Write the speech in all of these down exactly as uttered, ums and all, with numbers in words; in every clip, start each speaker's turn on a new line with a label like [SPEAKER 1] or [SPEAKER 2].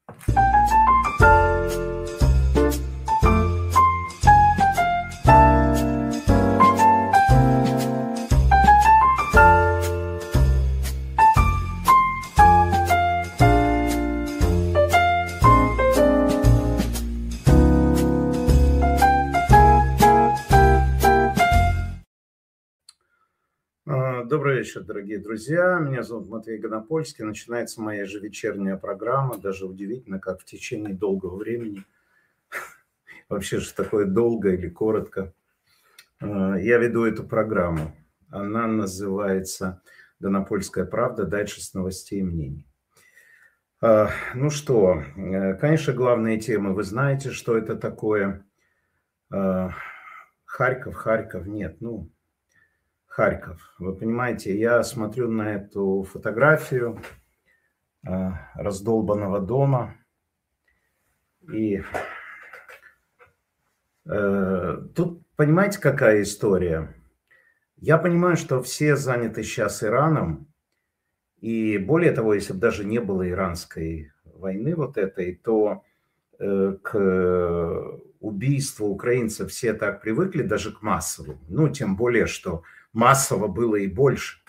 [SPEAKER 1] Добрый вечер, дорогие друзья. Меня зовут Матвей Гонопольский. Начинается моя ежевечерняя программа. Даже удивительно, как в течение долгого времени, вообще же такое долго или коротко, я веду эту программу. Она называется «Гонопольская правда. Дальше с новостей и мнений». Ну что, конечно, главные темы. Вы знаете, что это такое. Харьков, Харьков, нет, ну... Харьков. Вы понимаете, я смотрю на эту фотографию э, раздолбанного дома. И э, тут, понимаете, какая история? Я понимаю, что все заняты сейчас Ираном. И более того, если бы даже не было иранской войны вот этой, то э, к убийству украинцев все так привыкли, даже к массовому. Ну, тем более, что массово было и больше.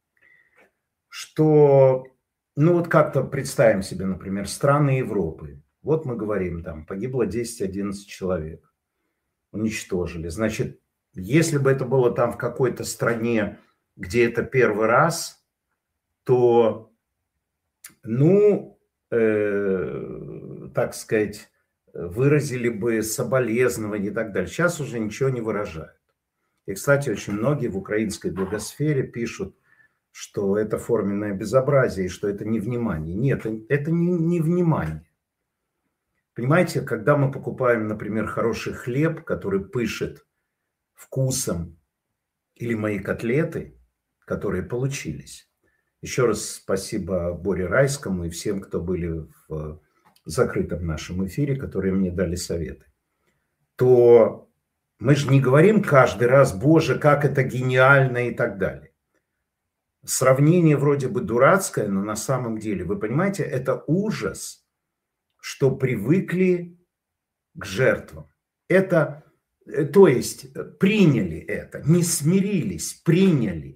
[SPEAKER 1] Что, ну вот как-то представим себе, например, страны Европы. Вот мы говорим, там погибло десять-одиннадцать человек. Уничтожили. Значит, если бы это было там в какой-то стране, где это первый раз, то, ну, э, так сказать, выразили бы соболезнования и так далее. Сейчас уже ничего не выражают. И, кстати, очень многие в украинской блогосфере пишут, что это форменное безобразие, и что это невнимание. Нет, это не, не внимание. Понимаете, когда мы покупаем, например, хороший хлеб, который пышет вкусом, или мои котлеты, которые получились. Еще раз спасибо Боре Райскому и всем, кто были в закрытом нашем эфире, которые мне дали советы. То... мы же не говорим каждый раз, боже, как это гениально и так далее. Сравнение вроде бы дурацкое, но на самом деле, вы понимаете, это ужас, что привыкли к жертвам. Это, то есть, приняли это, не смирились, приняли.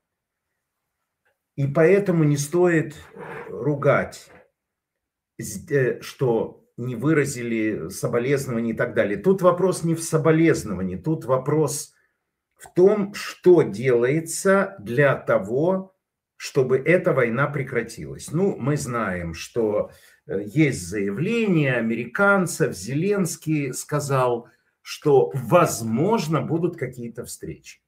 [SPEAKER 1] И поэтому не стоит ругать, что... не выразили соболезнования и так далее. Тут вопрос не в соболезновании, тут вопрос в том, что делается для того, чтобы эта война прекратилась. Ну, мы знаем, что есть заявление американцев, Зеленский сказал, что, возможно, будут какие-то встречи.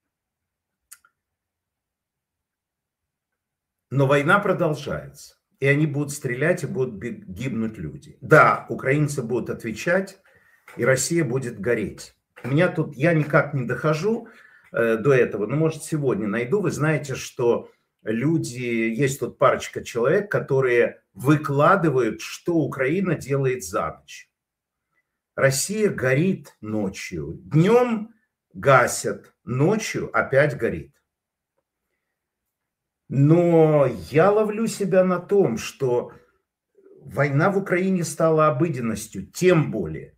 [SPEAKER 1] Но война продолжается. И они будут стрелять, и будут гибнуть люди. Да, украинцы будут отвечать, и Россия будет гореть. У меня тут, я никак не дохожу э, до этого, но, может, сегодня найду. Вы знаете, что люди, есть тут парочка человек, которые выкладывают, что Украина делает за ночь. Россия горит ночью. Днем гасят, ночью опять горит. Но я ловлю себя на том, что война в Украине стала обыденностью, тем более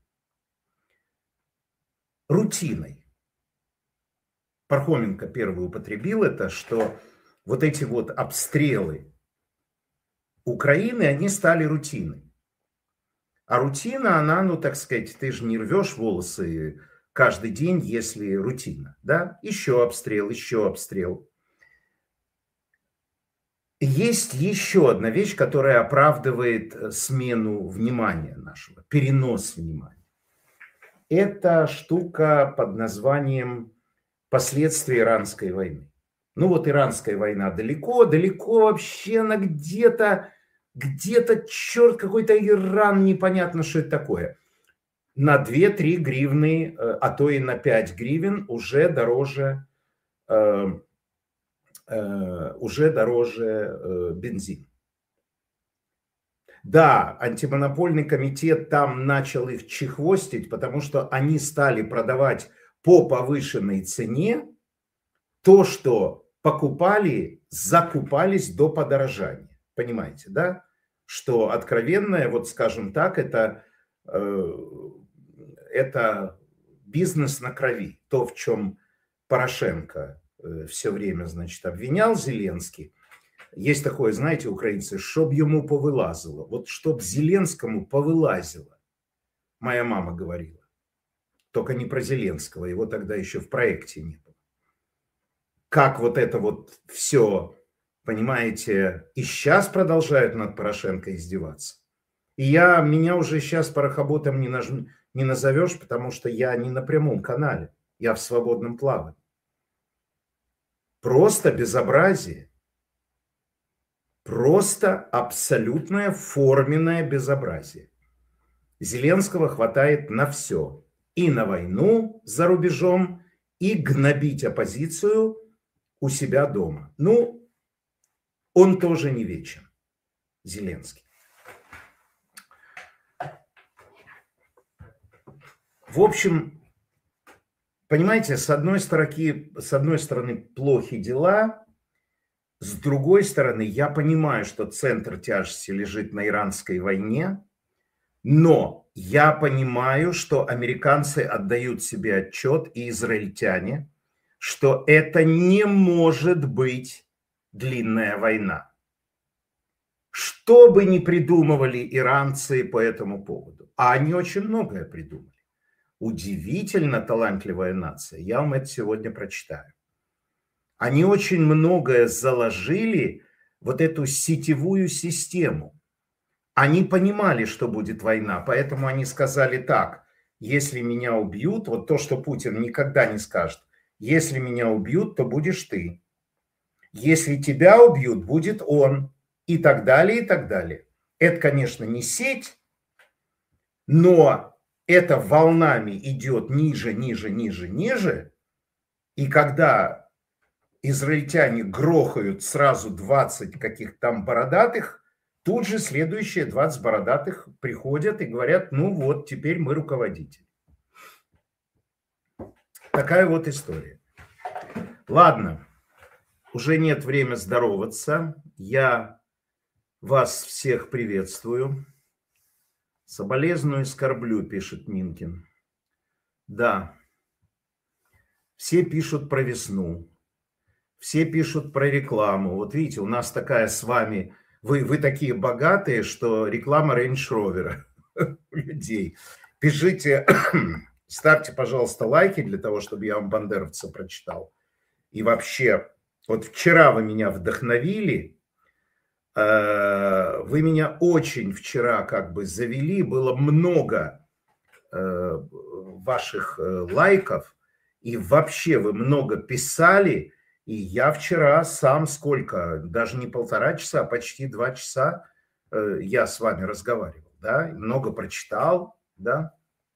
[SPEAKER 1] рутиной. Пархоменко первый употребил это, что вот эти вот обстрелы Украины, они стали рутиной. А рутина, она, ну так сказать, ты же не рвешь волосы каждый день, если рутина, да? Еще обстрел, еще обстрел. Есть еще одна вещь, которая оправдывает смену внимания нашего, перенос внимания. Это штука под названием последствия иранской войны. Ну вот иранская война далеко, далеко вообще она где-то, где-то, черт, какой-то Иран, непонятно, что это такое. На две-три гривны, а то и на пять гривен уже дороже... уже дороже бензин. Да, антимонопольный комитет там начал их чехвостить, потому что они стали продавать по повышенной цене то, что покупали, закупались до подорожания. Понимаете, да? что откровенное, вот скажем так, это, это бизнес на крови. То, в чем Порошенко все время, значит, обвинял Зеленский. Есть такое, знаете, украинцы, чтоб ему повылазило. Вот чтоб Зеленскому повылазило. Моя мама говорила. Только не про Зеленского, его тогда еще в проекте не было. Как вот это вот все, понимаете, и сейчас продолжают над Порошенко издеваться. И я, меня уже сейчас порохоботом не, наж... не назовешь, потому что я не на прямом канале, я в свободном плавании. Просто безобразие. Просто абсолютное форменное безобразие. Зеленского хватает на все. И на войну за рубежом, и гнобить оппозицию у себя дома. Ну, он тоже не вечен, Зеленский. В общем, понимаете, с одной стороны, с одной стороны плохи дела, с другой стороны, я понимаю, что центр тяжести лежит на иранской войне, но я понимаю, что американцы отдают себе отчет, и израильтяне, что это не может быть длинная война. Что бы ни придумывали иранцы по этому поводу, а они очень многое придумали. Удивительно талантливая нация, я вам это сегодня прочитаю. Они очень многое заложили, вот эту сетевую систему. Они понимали, что будет война, поэтому они сказали так: если меня убьют, вот то, что Путин никогда не скажет, если меня убьют, то будешь ты. Если тебя убьют, будет он. И так далее, и так далее. Это, конечно, не сеть, но это волнами идет ниже, ниже, ниже, ниже. И когда израильтяне грохают сразу двадцать каких-то там бородатых, тут же следующие двадцать бородатых приходят и говорят: ну вот, теперь мы руководители. Такая вот история. Ладно, уже нет времени здороваться. Я вас всех приветствую. Соболезную и скорблю, пишет Минкин. Да. Все пишут про весну. Все пишут про рекламу. Вот видите, у нас такая с вами... Вы, вы такие богатые, что реклама Range Rover у людей. Пишите, ставьте, пожалуйста, лайки для того, чтобы я вам бандеровца прочитал. И вообще, вот вчера вы меня вдохновили. Вы меня очень вчера как бы завели. Было много ваших лайков. И вообще вы много писали. И я вчера сам сколько, даже не полтора часа, а почти два часа я с вами разговаривал, да, много прочитал, да.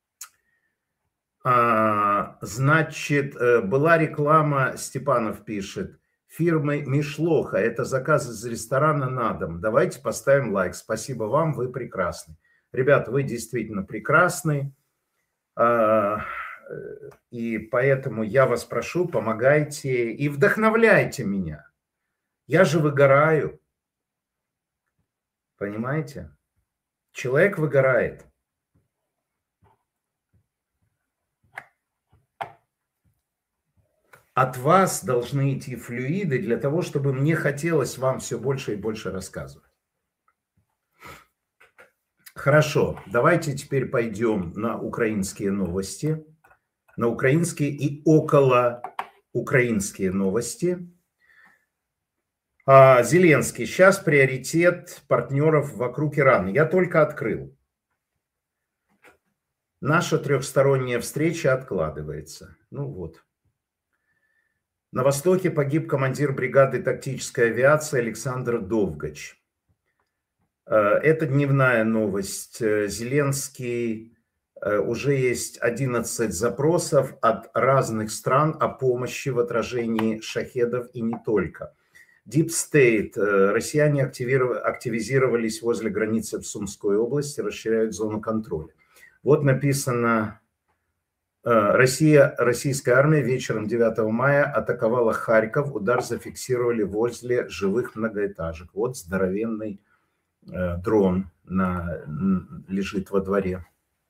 [SPEAKER 1] А, значит, была реклама, Степанов пишет, фирмы Мишлоха, это заказ из ресторана на дом. Давайте поставим лайк. Спасибо вам, вы прекрасны. Ребята, вы действительно прекрасны. А, И поэтому я вас прошу, помогайте и вдохновляйте меня. Я же выгораю. Понимаете? Человек выгорает. От вас должны идти флюиды для того, чтобы мне хотелось вам все больше и больше рассказывать. Хорошо, давайте теперь пойдем на украинские новости. На украинские и около украинские новости. А, Зеленский. Сейчас приоритет партнеров вокруг Ирана. Я только открыл. Наша трехсторонняя встреча откладывается. Ну вот. На Востоке погиб командир бригады тактической авиации Александр Довгач. Это дневная новость. Зеленский... Уже есть одиннадцать запросов от разных стран о помощи в отражении шахедов и не только. Deep State. Россияне активизировались возле границы в Сумской области, расширяют зону контроля. Вот написано, Россия, российская армия вечером девятого мая атаковала Харьков. Удар зафиксировали возле живых многоэтажек. Вот здоровенный дрон на, лежит во дворе.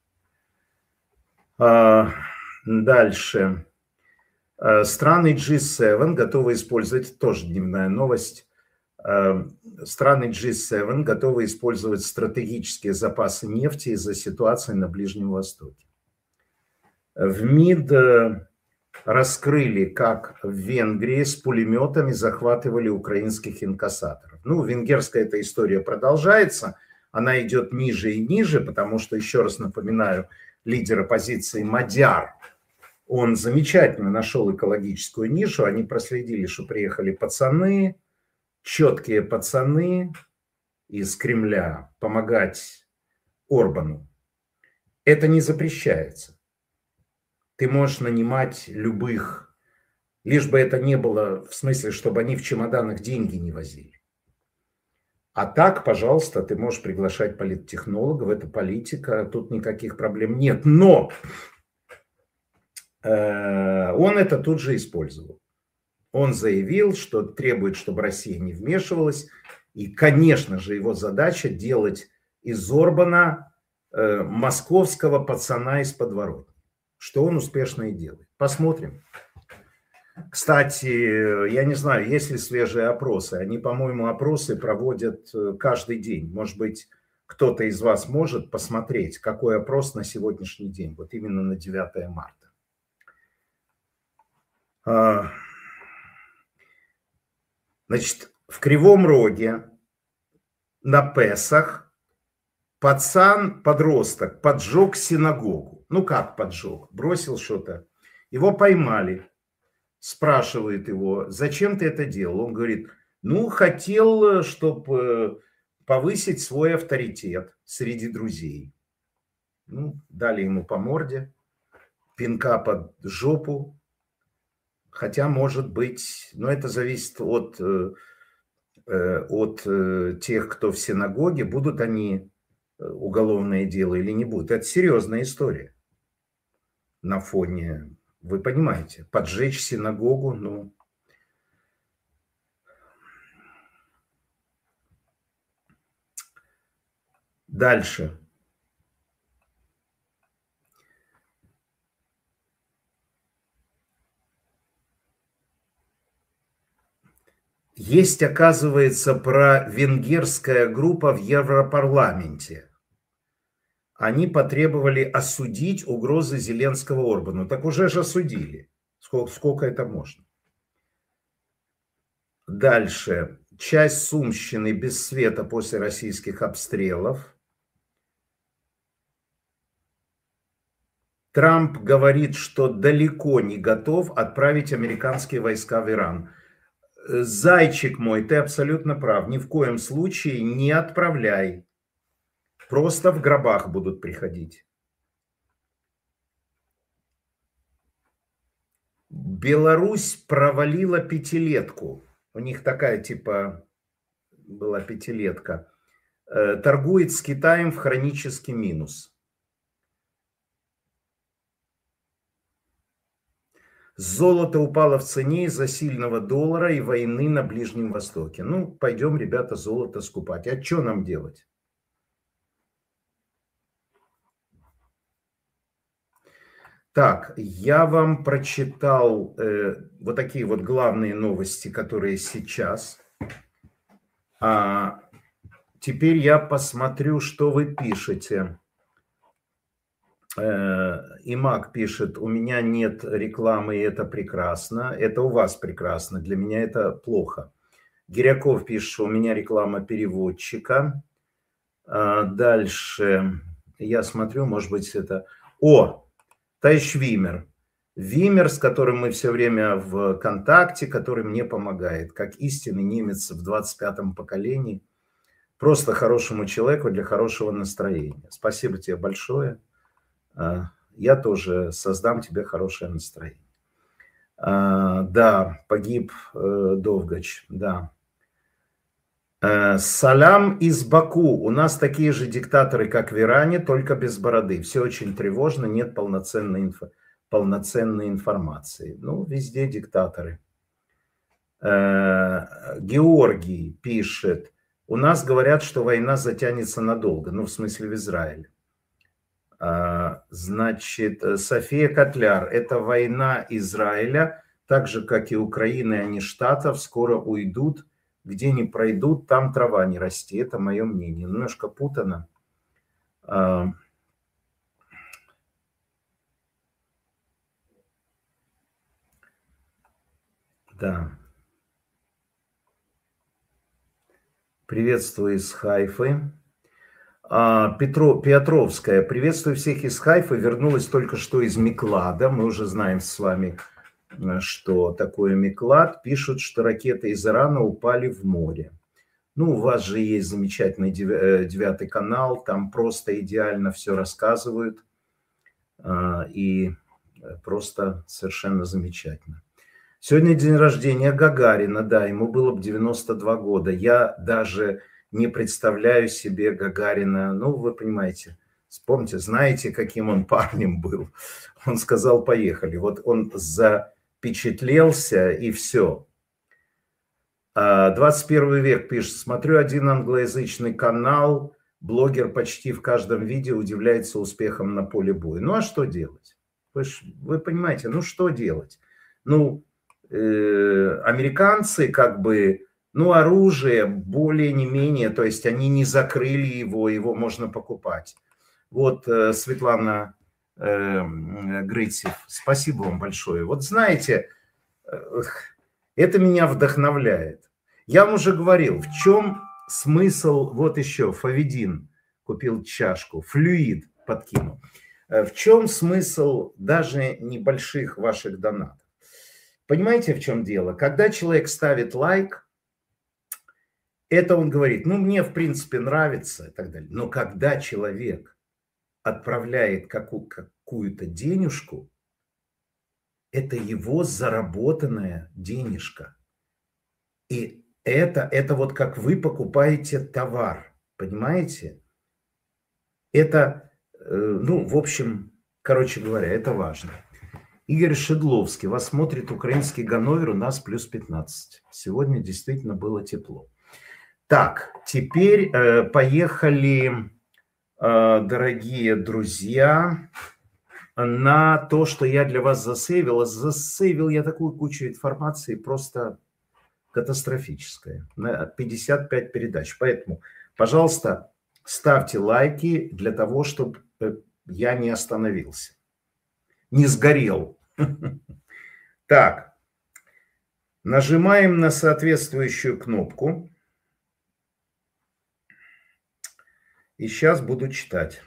[SPEAKER 1] А, дальше. Страны джи семь готовы использовать, тоже дневная новость, страны джи семь готовы использовать стратегические запасы нефти из-за ситуации на Ближнем Востоке. В МИД раскрыли, как в Венгрии с пулеметами захватывали украинских инкассаторов. Ну, венгерская эта история продолжается, она идет ниже и ниже, потому что, еще раз напоминаю, лидер оппозиции Мадяр, он замечательно нашел экологическую нишу, они проследили, что приехали пацаны, четкие пацаны из Кремля помогать Орбану. Это не запрещается. Ты можешь нанимать любых, лишь бы это не было в смысле, чтобы они в чемоданах деньги не возили. А так, пожалуйста, ты можешь приглашать политтехнологов, это политика, тут никаких проблем нет. Но э, он это тут же использовал. Он заявил, что требует, чтобы Россия не вмешивалась. И, конечно же, его задача делать из Орбана э, московского пацана из подворотни. Что он успешно и делает. Посмотрим. Кстати, я не знаю, есть ли свежие опросы. Они, по-моему, опросы проводят каждый день. Может быть, кто-то из вас может посмотреть, какой опрос на сегодняшний день. Вот именно на девятое марта. Значит, в Кривом Роге на Песах пацан, подросток, поджег синагогу. Ну как поджег? Бросил что-то. Его поймали. Спрашивает его, зачем ты это делал? Он говорит, ну хотел, чтобы повысить свой авторитет среди друзей. Ну, дали ему по морде, пинка под жопу. Хотя, может быть, но это зависит от, от тех, кто в синагоге, будут они уголовное дело или не будут. Это серьезная история. На фоне, вы понимаете, поджечь синагогу, ну... Дальше. Есть, оказывается, про венгерская группа в Европарламенте. Они потребовали осудить угрозы Зеленского Орбану. Так уже же осудили. Сколько, сколько это можно? Дальше. Часть Сумщины без света после российских обстрелов. Трамп говорит, что далеко не готов отправить американские войска в Иран. Зайчик мой, ты абсолютно прав. Ни в коем случае не отправляй. Просто в гробах будут приходить. Беларусь провалила пятилетку. У них такая типа была пятилетка. Торгует с Китаем в хронический минус. Золото упало в цене из-за сильного доллара и войны на Ближнем Востоке. Ну, пойдем, ребята, золото скупать. А что нам делать? Так, я вам прочитал э, вот такие вот главные новости, которые сейчас. А теперь я посмотрю, что вы пишете. Э, Имак пишет, у меня нет рекламы, и это прекрасно. Это у вас прекрасно, для меня это плохо. Гиряков пишет, что у меня реклама переводчика. А дальше я смотрю, может быть, это... О! Товарищ Вимер. Вимер, с которым мы все время в контакте, который мне помогает, как истинный немец в двадцать пятом поколении. Просто хорошему человеку для хорошего настроения. Спасибо тебе большое. Я тоже создам тебе хорошее настроение. Да, погиб Довгач, да. Салям из Баку. У нас такие же диктаторы, как в Иране, только без бороды. Все очень тревожно, нет полноценной, инфо, полноценной информации. Ну, везде диктаторы. Георгий пишет. У нас говорят, что война затянется надолго, ну, в смысле, в Израиле. А, значит, София Котляр, это война Израиля, так же, как и Украины, а не Штатов, скоро уйдут, где не пройдут, там трава не расти. Это мое мнение. Немножко путано. А, да. Приветствую из Хайфы. А, Петро, Петровская. Приветствую всех из Хайфы. Вернулась только что из Миклада. Мы уже знаем с вами, что такое Миклад. Пишут, что ракеты из Ирана упали в море. Ну, у вас же есть замечательный девятый канал. Там просто идеально все рассказывают. И просто совершенно замечательно. Сегодня день рождения Гагарина. Да, ему было бы девяносто два года. Я даже не представляю себе Гагарина. Ну, вы понимаете, вспомните, знаете, каким он парнем был. Он сказал, поехали. Вот он запечатлелся, и все. двадцать первый век пишет, смотрю один англоязычный канал, блогер почти в каждом видео удивляется успехам на поле боя. Ну, а что делать? Вы, ж, вы понимаете, ну, что делать? Ну, э, американцы как бы... Ну, оружие более не менее, то есть они не закрыли его, его можно покупать. Вот, э, Светлана э, Грыцев, спасибо вам большое. Вот знаете, э, это меня вдохновляет. Я вам уже говорил, в чем смысл, вот еще, Фавидин купил чашку, флюид подкинул. В чем смысл даже небольших ваших донатов? Понимаете, в чем дело? Когда человек ставит лайк, это он говорит, ну, мне, в принципе, нравится и так далее. Но когда человек отправляет какую- какую-то денежку, это его заработанная денежка. И это, это вот как вы покупаете товар, понимаете? Это, ну, в общем, короче говоря, это важно. Игорь Шедловский, вас смотрит украинский Ганновер, у нас плюс пятнадцать. Сегодня действительно было тепло. Так, теперь э, поехали, э, дорогие друзья, на то, что я для вас засейвил. Засейвил я такую кучу информации, просто катастрофическая. На пятьдесят пять передач. Поэтому, пожалуйста, ставьте лайки для того, чтобы я не остановился, не сгорел. Так, нажимаем на соответствующую кнопку. И сейчас буду читать.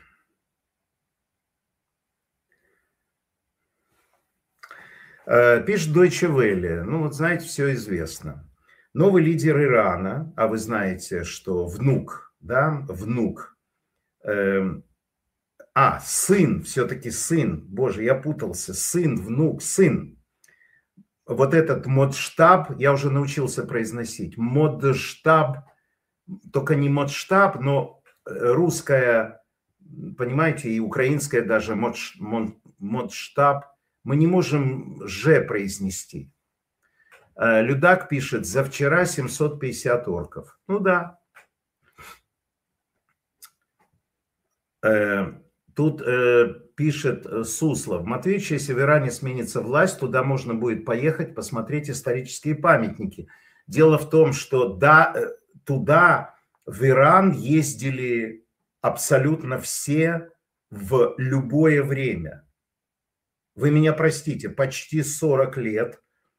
[SPEAKER 1] Пишет Deutsche Welle. Ну, вот знаете, все известно. Новый лидер Ирана, а вы знаете, что внук, да, внук, э, а, сын, все-таки сын, боже, я путался, сын, внук, сын. Вот этот модштаб, я уже научился произносить, модштаб, только не модштаб, но русская, понимаете, и украинская даже модш, мод, модштаб, мы не можем «ж» произнести. Людак пишет, за вчера семьсот пятьдесят орков. Ну да. Тут пишет Суслов, Матвеевич, если в Иране сменится власть, туда можно будет поехать, посмотреть исторические памятники. Дело в том, что да, туда... В Иран ездили абсолютно все в любое время. Вы меня простите, почти сорок лет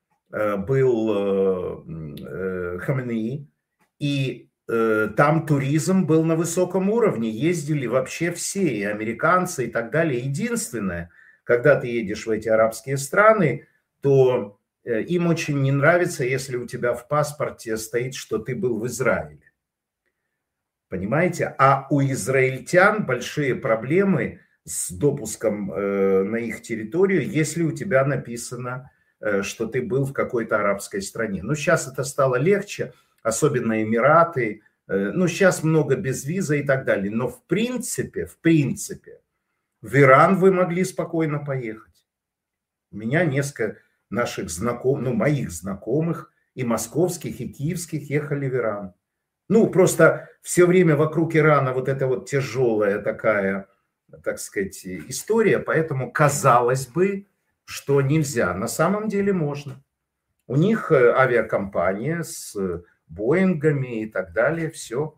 [SPEAKER 1] был Хамнеи, и там туризм был на высоком уровне. Ездили вообще все, и американцы, и так далее. Единственное, когда ты едешь в эти арабские страны, то им очень не нравится, если у тебя в паспорте стоит, что ты был в Израиле. Понимаете? А у израильтян большие проблемы с допуском э, на их территорию, если у тебя написано, э, что ты был в какой-то арабской стране. Ну, сейчас это стало легче, особенно Эмираты. Э, ну, сейчас много без визы и так далее. Но в принципе, в принципе, в Иран вы могли спокойно поехать. У меня несколько наших знакомых, ну, моих знакомых, и московских, и киевских ехали в Иран. Ну, просто все время вокруг Ирана вот эта вот тяжелая такая, так сказать, история, поэтому казалось бы, что нельзя. На самом деле можно. У них авиакомпания с Боингами и так далее, все.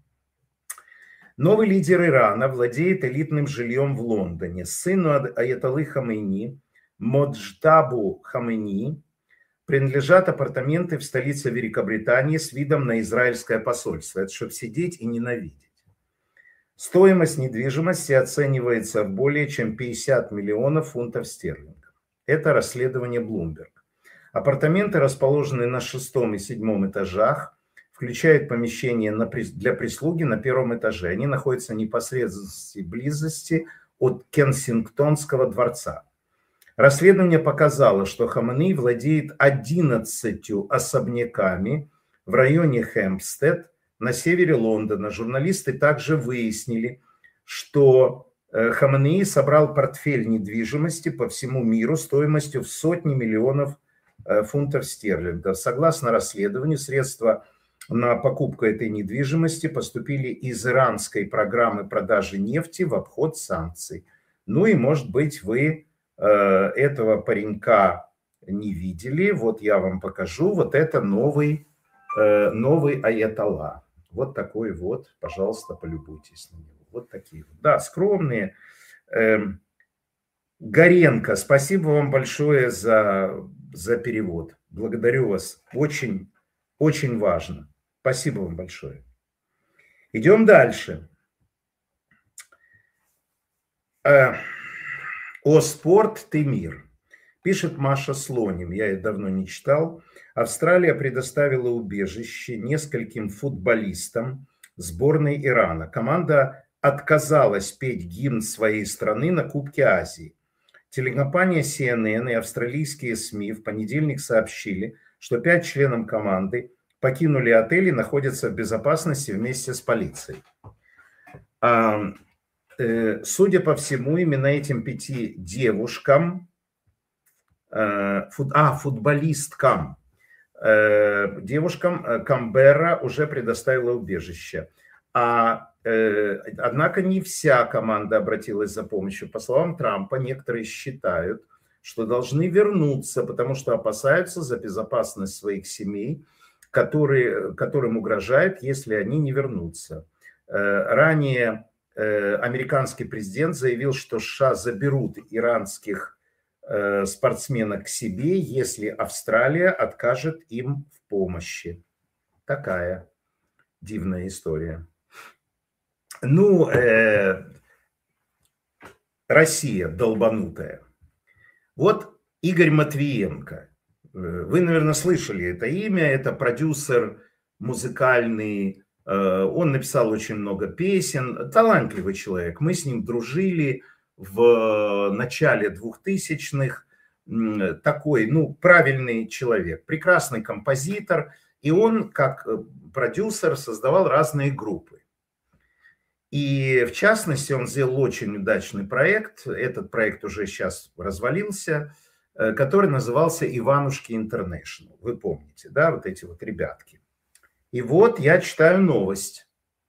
[SPEAKER 1] Новый лидер Ирана владеет элитным жильем в Лондоне. Сыну аятоллы Хамейни, Моджтабу Хамейни, принадлежат апартаменты в столице Великобритании с видом на израильское посольство. Это чтобы сидеть и ненавидеть. Стоимость недвижимости оценивается в более чем пятьдесят миллионов фунтов стерлингов. Это расследование Bloomberg. Апартаменты расположены на шестом и седьмом этажах, включают помещение для прислуги на первом этаже. Они находятся в непосредственной близости от Кенсингтонского дворца. Расследование показало, что Хаменеи владеет одиннадцатью особняками в районе Хэмпстед на севере Лондона. Журналисты также выяснили, что Хаменеи собрал портфель недвижимости по всему миру стоимостью в сотни миллионов фунтов стерлингов. Согласно расследованию, средства на покупку этой недвижимости поступили из иранской программы продажи нефти в обход санкций. Ну и, может быть, вы этого паренька не видели. Вот я вам покажу. Вот это новый, новый аятолла. Вот такой вот. Пожалуйста, полюбуйтесь на него. Вот такие вот. Да, скромные. Горенко, спасибо вам большое за, за перевод. Благодарю вас. Очень, очень важно. Спасибо вам большое. Идем дальше. О спорт, ты мир. Пишет Маша Слоним, я ее давно не читал. Австралия предоставила убежище нескольким футболистам сборной Ирана. Команда отказалась петь гимн своей страны на Кубке Азии. Телекомпания си эн эн и австралийские СМИ в понедельник сообщили, что пять членов команды покинули отель и находятся в безопасности вместе с полицией. Судя по всему, именно этим пяти девушкам, а, футболисткам, девушкам Канберра уже предоставила убежище. А, однако не вся команда обратилась за помощью. По словам Трампа, некоторые считают, что должны вернуться, потому что опасаются за безопасность своих семей, которые, которым угрожает, если они не вернутся. Ранее американский президент заявил, что США заберут иранских спортсменок к себе, если Австралия откажет им в помощи. Такая дивная история. Ну, э, Россия долбанутая. Вот Игорь Матвиенко. Вы, наверное, слышали это имя. Это продюсер музыкальный. Он написал очень много песен. Талантливый человек. Мы с ним дружили в начале двухтысячных. Такой, ну, правильный человек. Прекрасный композитор. И он, как продюсер, создавал разные группы. И, в частности, он сделал очень удачный проект. Этот проект уже сейчас развалился, который назывался «Иванушки Интернешнл». Вы помните, да, вот эти вот ребятки. И вот я читаю новость.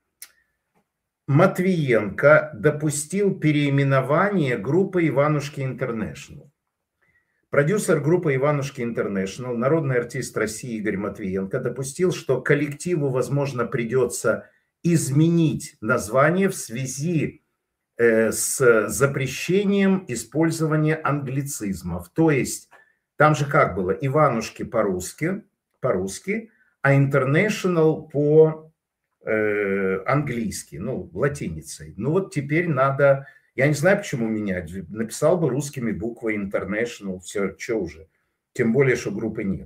[SPEAKER 1] Матвиенко допустил переименование группы «Иванушки Интернешнл». Продюсер группы «Иванушки Интернешнл», народный артист России Игорь Матвиенко допустил, что коллективу, возможно, придется изменить название в связи с запрещением использования англицизмов. То есть там же как было? Иванушки по-русски, по-русски, а International по-английски, ну, латиницей. Ну вот теперь надо, я не знаю, почему менять. Написал бы русскими буквой International, все, что уже. Тем более, что группы нет.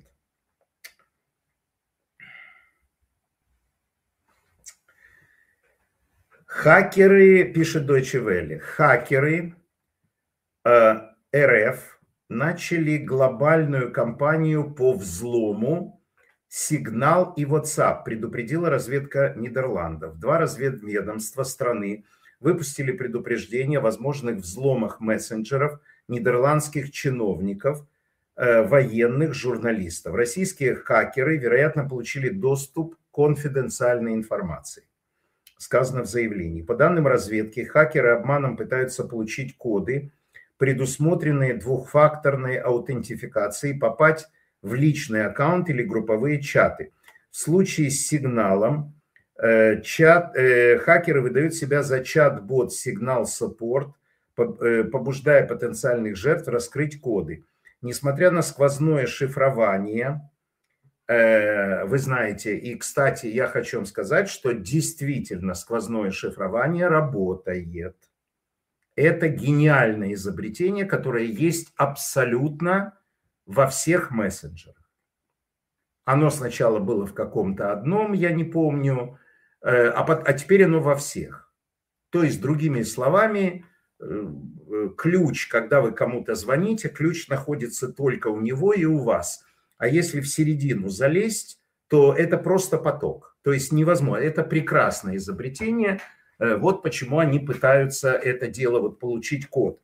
[SPEAKER 1] Хакеры, пишет Deutsche Welle, хакеры э, эр эф начали глобальную кампанию по взлому Signal и WhatsApp, предупредила разведка Нидерландов. Два разведведомства страны выпустили предупреждение о возможных взломах мессенджеров нидерландских чиновников, э, военных, журналистов. Российские хакеры, вероятно, получили доступ к конфиденциальной информации. Сказано в заявлении. По данным разведки, хакеры обманом пытаются получить коды, предусмотренные двухфакторной аутентификацией, попасть в личный аккаунт или групповые чаты. В случае с сигналом э, чат, э, хакеры выдают себя за чат-бот Signal Support, побуждая потенциальных жертв раскрыть коды. Несмотря на сквозное шифрование, э, вы знаете, и, кстати, я хочу вам сказать, что действительно сквозное шифрование работает. Это гениальное изобретение, которое есть абсолютно во всех мессенджерах. Оно сначала было в каком-то одном, я не помню, а, а теперь оно во всех. То есть, другими словами, ключ, когда вы кому-то звоните, ключ находится только у него и у вас. А если в середину залезть, то это просто поток. То есть невозможно. Это прекрасное изобретение. Вот почему они пытаются это дело, вот, получить код.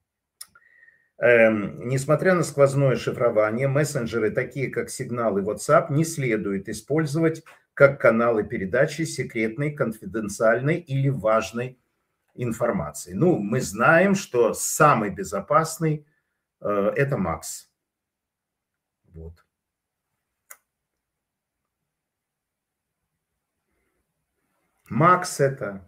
[SPEAKER 1] Эм, несмотря на сквозное шифрование, мессенджеры, такие как Signal и WhatsApp, не следует использовать как каналы передачи секретной, конфиденциальной или важной информации. Ну, мы знаем, что самый безопасный э, это Макс. Вот. Макс это...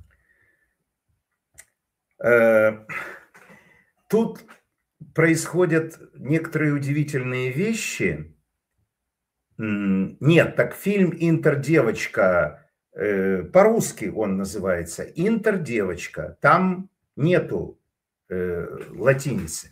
[SPEAKER 1] Э, тут происходят некоторые удивительные вещи. Нет, так фильм «Интердевочка», э, по-русски он называется «Интердевочка», там нету э, латиницы.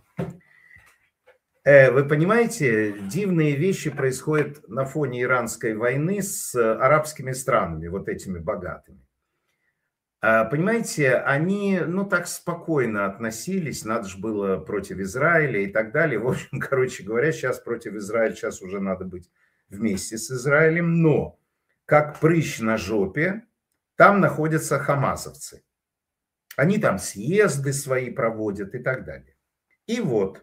[SPEAKER 1] Э, вы понимаете, дивные вещи происходят на фоне иранской войны с арабскими странами, вот этими богатыми. Понимаете, они, ну, так спокойно относились, надо же было против Израиля и так далее. В общем, короче говоря, сейчас против Израиля, сейчас уже надо быть вместе с Израилем. Но, как прыщ на жопе, там находятся хамасовцы. Они там съезды свои проводят и так далее. И вот,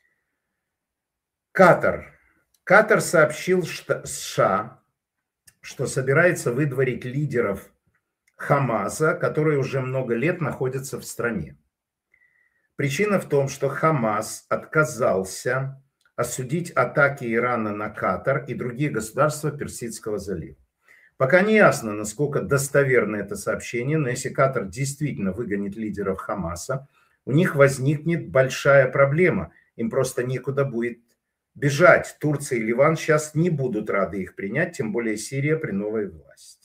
[SPEAKER 1] Катар. Катар сообщил США, что собирается выдворить лидеров Хамаса, которые уже много лет находятся в стране. Причина в том, что Хамас отказался осудить атаки Ирана на Катар и другие государства Персидского залива. Пока не ясно, насколько достоверно это сообщение, но если Катар действительно выгонит лидеров Хамаса, у них возникнет большая проблема. Им просто некуда будет бежать. Турция и Ливан сейчас не будут рады их принять, тем более Сирия при новой власти.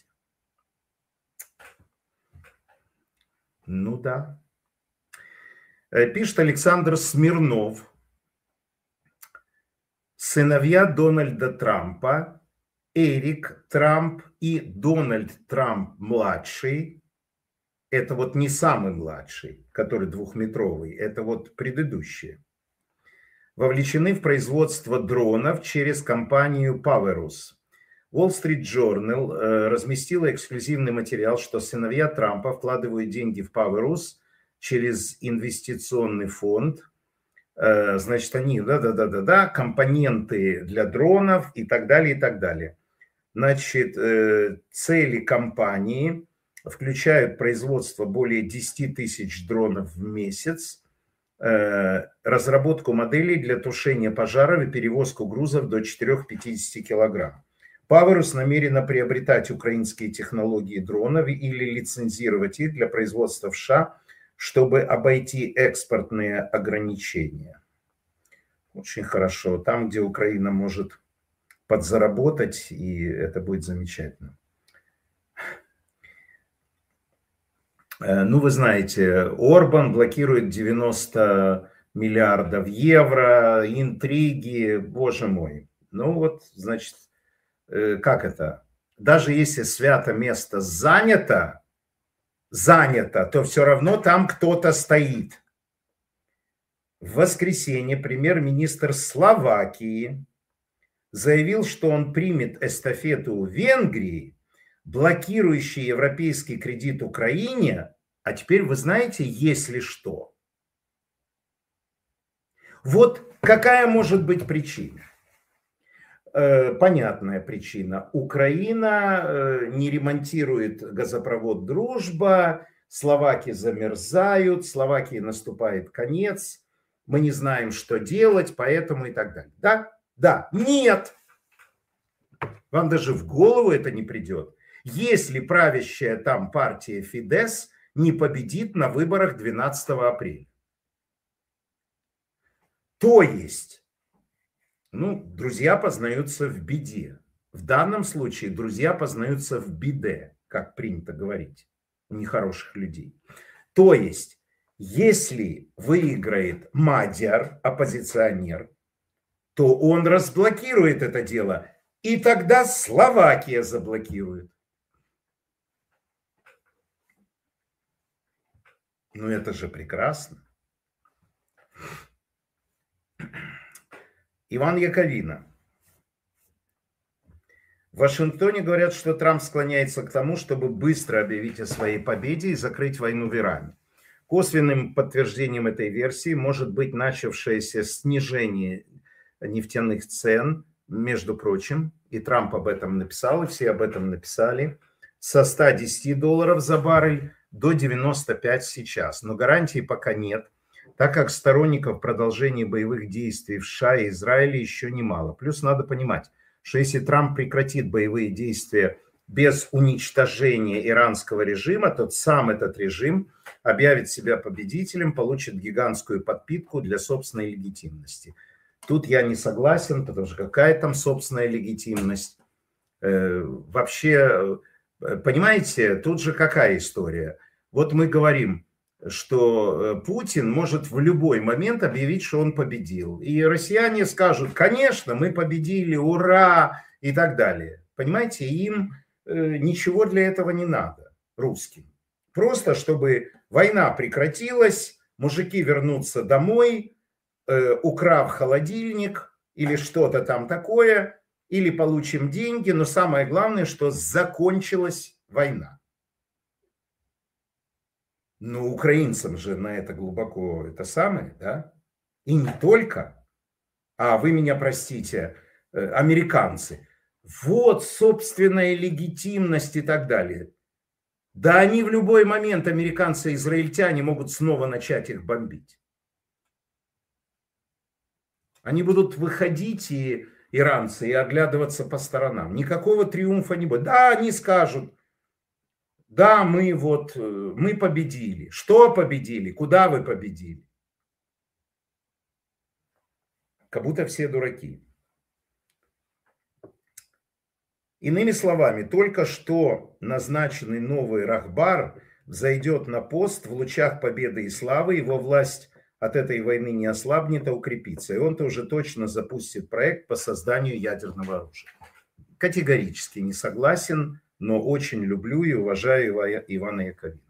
[SPEAKER 1] Ну да. Пишет Александр Смирнов. Сыновья Дональда Трампа, Эрик Трамп и Дональд Трамп-младший, это вот не самый младший, который двухметровый, это вот предыдущие, вовлечены в производство дронов через компанию Powerus. Wall Street Journal э, разместила эксклюзивный материал, что сыновья Трампа вкладывают деньги в Powerus через инвестиционный фонд. Э, значит, они, да-да-да-да-да, компоненты для дронов и так далее, и так далее. Значит, э, цели компании включают производство более десяти тысяч дронов в месяц, э, разработку моделей для тушения пожаров и перевозку грузов до четырёх-пятидесяти килограмм. Powerus намерена приобретать украинские технологии дронов или лицензировать их для производства в США, чтобы обойти экспортные ограничения. Очень хорошо. Там, где Украина может подзаработать, и это будет замечательно. Ну, вы знаете, Орбан блокирует девяносто миллиардов евро, интриги, боже мой. Ну вот, значит, как это? Даже если свято место занято, занято, то все равно там кто-то стоит. В воскресенье премьер-министр Словакии заявил, что он примет эстафету у Венгрии, блокирующий европейский кредит Украине. А теперь вы знаете, если что. Вот какая может быть причина? Понятная причина. Украина не ремонтирует газопровод «Дружба», словаки замерзают, Словакии наступает конец, мы не знаем, что делать, поэтому и так далее. Да? Да. Нет. Вам даже в голову это не придет. Если правящая там партия Фидес не победит на выборах двенадцатого апреля. То есть, ну, друзья познаются в беде. В данном случае друзья познаются в беде, как принято говорить у нехороших людей. То есть, если выиграет Мадяр, оппозиционер, то он разблокирует это дело, и тогда Словакия заблокирует. Ну, это же прекрасно. Иван Яковина. В Вашингтоне говорят, что Трамп склоняется к тому, чтобы быстро объявить о своей победе и закрыть войну в Иране. Косвенным подтверждением этой версии может быть начавшееся снижение нефтяных цен, между прочим, и Трамп об этом написал, и все об этом написали, со ста десяти долларов за баррель до девяноста пяти сейчас. Но гарантий пока нет, так как сторонников продолжения боевых действий в США и Израиле еще немало. Плюс надо понимать, что если Трамп прекратит боевые действия без уничтожения иранского режима, то сам этот режим объявит себя победителем, получит гигантскую подпитку для собственной легитимности. Тут я не согласен, потому что какая там собственная легитимность? Э, вообще, понимаете, тут же какая история? Вот мы говорим, что Путин может в любой момент объявить, что он победил. И россияне скажут, конечно, мы победили, ура, и так далее. Понимаете, им ничего для этого не надо, русским. Просто, чтобы война прекратилась, мужики вернутся домой, украв холодильник или что-то там такое, или получим деньги, но самое главное, что закончилась война. Но украинцам же на это глубоко это самое, да? И не только. А вы меня простите, американцы. Вот собственная легитимность и так далее. Да они в любой момент, американцы и израильтяне, могут снова начать их бомбить. Они будут выходить, и иранцы, и оглядываться по сторонам. Никакого триумфа не будет. Да, они скажут, да, мы вот, мы победили. Что победили? Куда вы победили? Как будто все дураки. Иными словами, только что назначенный новый Рахбар взойдет на пост в лучах победы и славы, его власть от этой войны не ослабнет, а укрепится. И он-то уже точно запустит проект по созданию ядерного оружия. Категорически не согласен, но очень люблю и уважаю Ивана Яковина.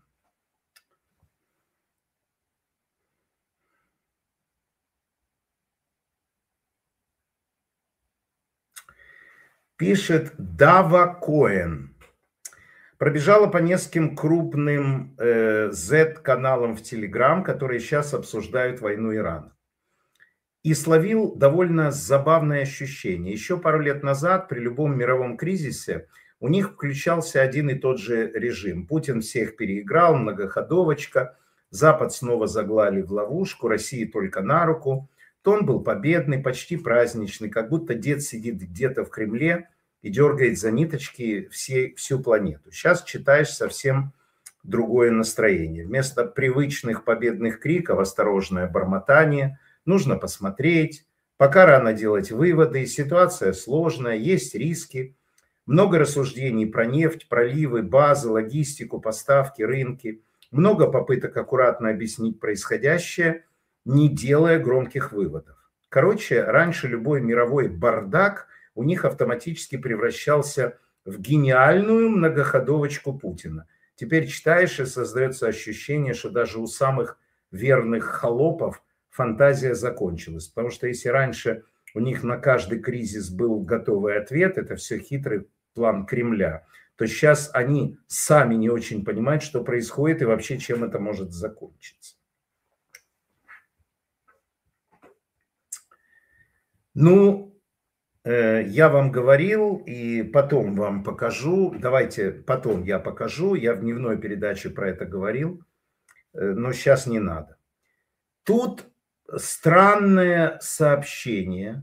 [SPEAKER 1] Пишет Дава Коэн. Пробежала по нескольким крупным э, зет-каналам в Телеграм, которые сейчас обсуждают войну Ирана. И словил довольно забавное ощущение. Еще пару лет назад при любом мировом кризисе у них включался один и тот же режим. Путин всех переиграл, многоходовочка. Запад снова заглали в ловушку, России только на руку. Тон был победный, почти праздничный, как будто дед сидит где-то в Кремле и дергает за ниточки все, всю планету. Сейчас читаешь совсем другое настроение. Вместо привычных победных криков осторожное бормотание. Нужно посмотреть. Пока рано делать выводы. Ситуация сложная, есть риски. Много рассуждений про нефть, проливы, базы, логистику, поставки, рынки. Много попыток аккуратно объяснить происходящее, не делая громких выводов. Короче, раньше любой мировой бардак у них автоматически превращался в гениальную многоходовочку Путина. Теперь читаешь, и создается ощущение, что даже у самых верных холопов фантазия закончилась. Потому что если раньше у них на каждый кризис был готовый ответ, это все хитрый план Кремля, то сейчас они сами не очень понимают, что происходит и вообще чем это может закончиться. Ну, Я вам говорил и потом вам покажу. Давайте потом я покажу. Я в дневной передаче про это говорил, но сейчас не надо. Тут странное сообщение,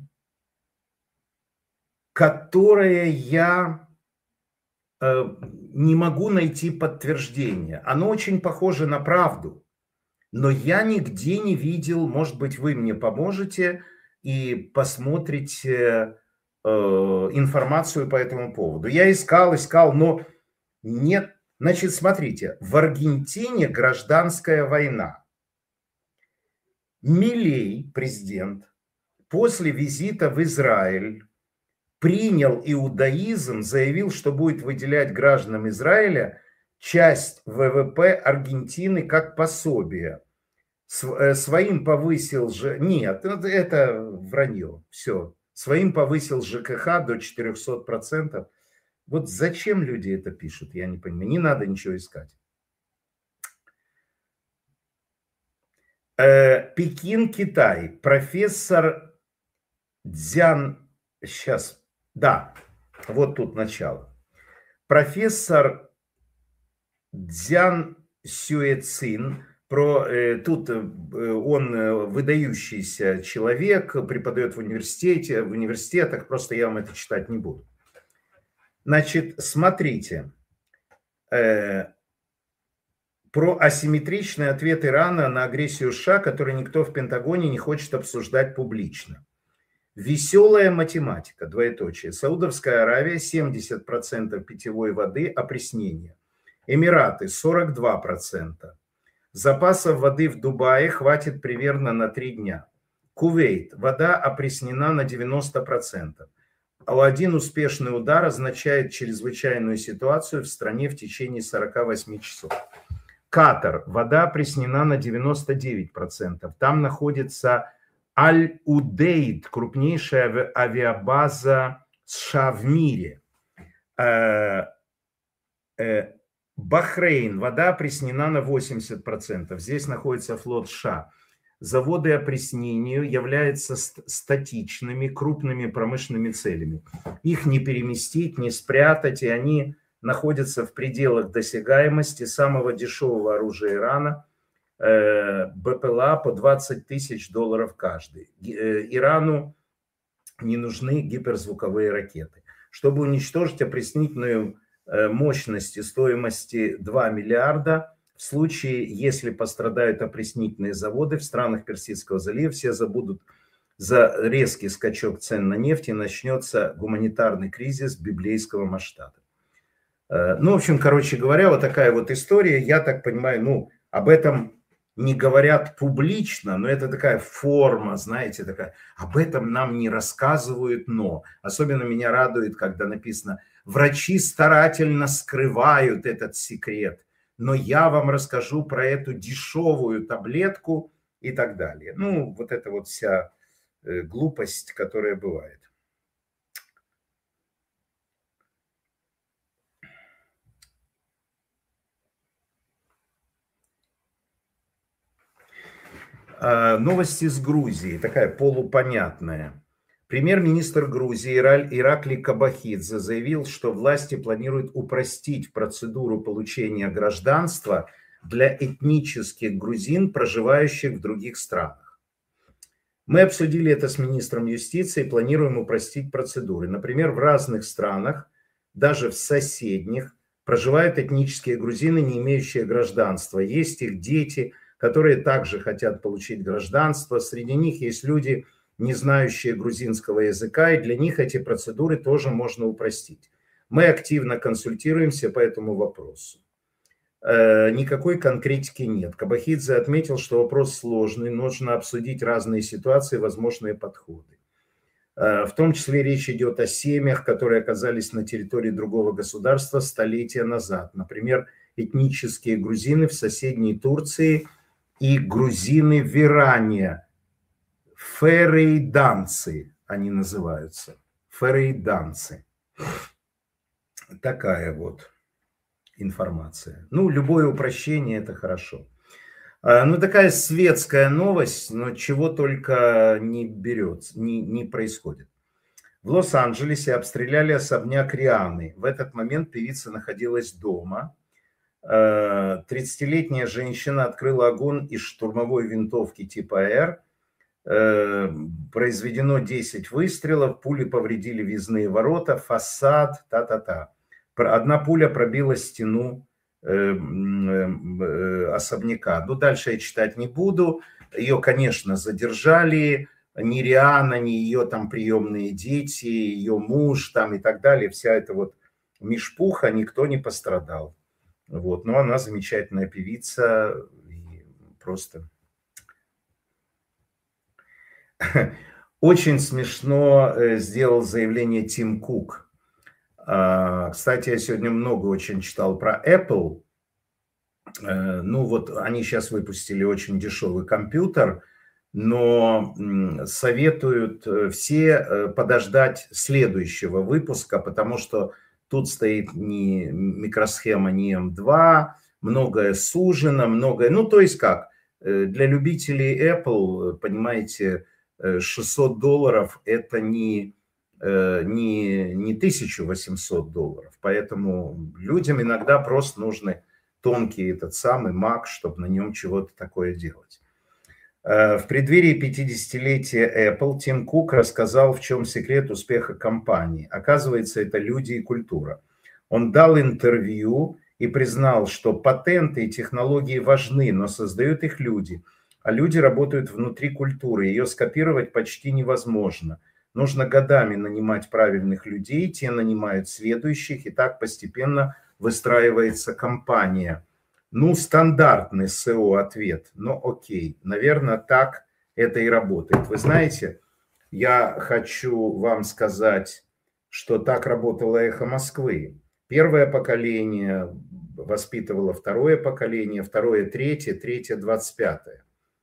[SPEAKER 1] которое я не могу найти подтверждения. Оно очень похоже на правду, но я нигде не видел, может быть, вы мне поможете и посмотрите э, информацию по этому поводу. Я искал, искал, но нет. Значит, смотрите, в Аргентине гражданская война. Милей, президент, после визита в Израиль принял иудаизм, заявил, что будет выделять гражданам Израиля часть ВВП Аргентины как пособие. Своим повысил же... Нет, это вранье. Все. Своим повысил ЖКХ до четырехсот процентов. Вот зачем люди это пишут, я не понимаю. Не надо ничего искать. Пекин, Китай. Профессор Дзян... Сейчас... Да, вот тут начало. Профессор Дзян Сюэцин, про, э, тут э, он выдающийся человек, преподает в университете, в университетах, просто я вам это читать не буду. Значит, смотрите, э, про асимметричный ответ Ирана на агрессию США, который никто в Пентагоне не хочет обсуждать публично. Веселая математика, двоеточие. Саудовская Аравия семьдесят процентов питьевой воды опреснения. Эмираты сорок два процента. Запасов воды в Дубае хватит примерно на три дня. Кувейт. Вода опреснена на девяносто процентов. А один успешный удар означает чрезвычайную ситуацию в стране в течение сорока восьми часов. Катар. Вода опреснена на девяносто девять процентов. Там находится Аль-Удейд, крупнейшая авиабаза США в мире. Бахрейн. Вода опреснена на восемьдесят процентов. Здесь находится флот США. Заводы опреснению являются статичными, крупными промышленными целями. Их не переместить, не спрятать, и они находятся в пределах досягаемости самого дешевого оружия Ирана. БПЛА по двадцать тысяч долларов каждый. Ирану не нужны гиперзвуковые ракеты. Чтобы уничтожить опреснительную мощность и стоимости два миллиарда, в случае, если пострадают опреснительные заводы в странах Персидского залива, все забудут за резкий скачок цен на нефть и начнется гуманитарный кризис библейского масштаба. Ну, в общем, короче говоря, вот такая вот история. Я так понимаю, ну, об этом не говорят публично, но это такая форма, знаете, такая. Об этом нам не рассказывают, но. Особенно меня радует, когда написано, врачи старательно скрывают этот секрет, но я вам расскажу про эту дешевую таблетку и так далее. Ну, вот это вот вся э, глупость, которая бывает. Новости из Грузии, такая полупонятная. Премьер-министр Грузии Ираклий Кобахидзе заявил, что власти планируют упростить процедуру получения гражданства для этнических грузин, проживающих в других странах. Мы обсудили это с министром юстиции и планируем упростить процедуры. Например, в разных странах, даже в соседних, проживают этнические грузины, не имеющие гражданства. Есть их дети, которые также хотят получить гражданство. Среди них есть люди, не знающие грузинского языка, и для них эти процедуры тоже можно упростить. Мы активно консультируемся по этому вопросу. Э, никакой конкретики нет. Кобахидзе отметил, что вопрос сложный, нужно обсудить разные ситуации, возможные подходы. Э, в том числе речь идет о семьях, которые оказались на территории другого государства столетия назад. Например, этнические грузины в соседней Турции и грузины в Иране. Ферейданцы они называются. Ферейданцы. Такая вот информация. Ну, любое упрощение – это хорошо. Ну, такая светская новость, но чего только не берется, не, не происходит. В Лос-Анджелесе обстреляли особняк Рианы. В этот момент певица находилась дома. тридцатилетняя женщина открыла огонь из штурмовой винтовки типа «Р». Произведено десять выстрелов, пули повредили въездные ворота, фасад, та-та-та. Одна пуля пробила стену особняка. Ну, дальше я читать не буду. Ее, конечно, задержали. Ни Риана, ни ее там приемные дети, ее муж там и так далее. Вся эта вот мишпуха, никто не пострадал. Вот. Но она замечательная певица. И просто... Очень смешно сделал заявление Тим Кук. Кстати, я сегодня много очень читал про Apple. Ну вот они сейчас выпустили очень дешевый компьютер, но советуют все подождать следующего выпуска, потому что тут стоит не микросхема, не эм два, многое сужено, многое... Ну то есть как, для любителей Apple, понимаете, шестьсот долларов это не, не, не тысяча восемьсот долларов. Поэтому людям иногда просто нужны тонкий этот самый Mac, чтобы на нем чего-то такое делать. В преддверии пятидесятилетия Apple Тим Кук рассказал, в чем секрет успеха компании. Оказывается, это люди и культура. Он дал интервью и признал, что патенты и технологии важны, но создают их люди. А люди работают внутри культуры, ее скопировать почти невозможно. Нужно годами нанимать правильных людей, те нанимают следующих, и так постепенно выстраивается компания. Ну, стандартный эс и о-ответ, но окей, наверное, так это и работает. Вы знаете, я хочу вам сказать, что так работало «Эхо Москвы». Первое поколение воспитывало второе поколение, второе – третье, третье – двадцать пятое.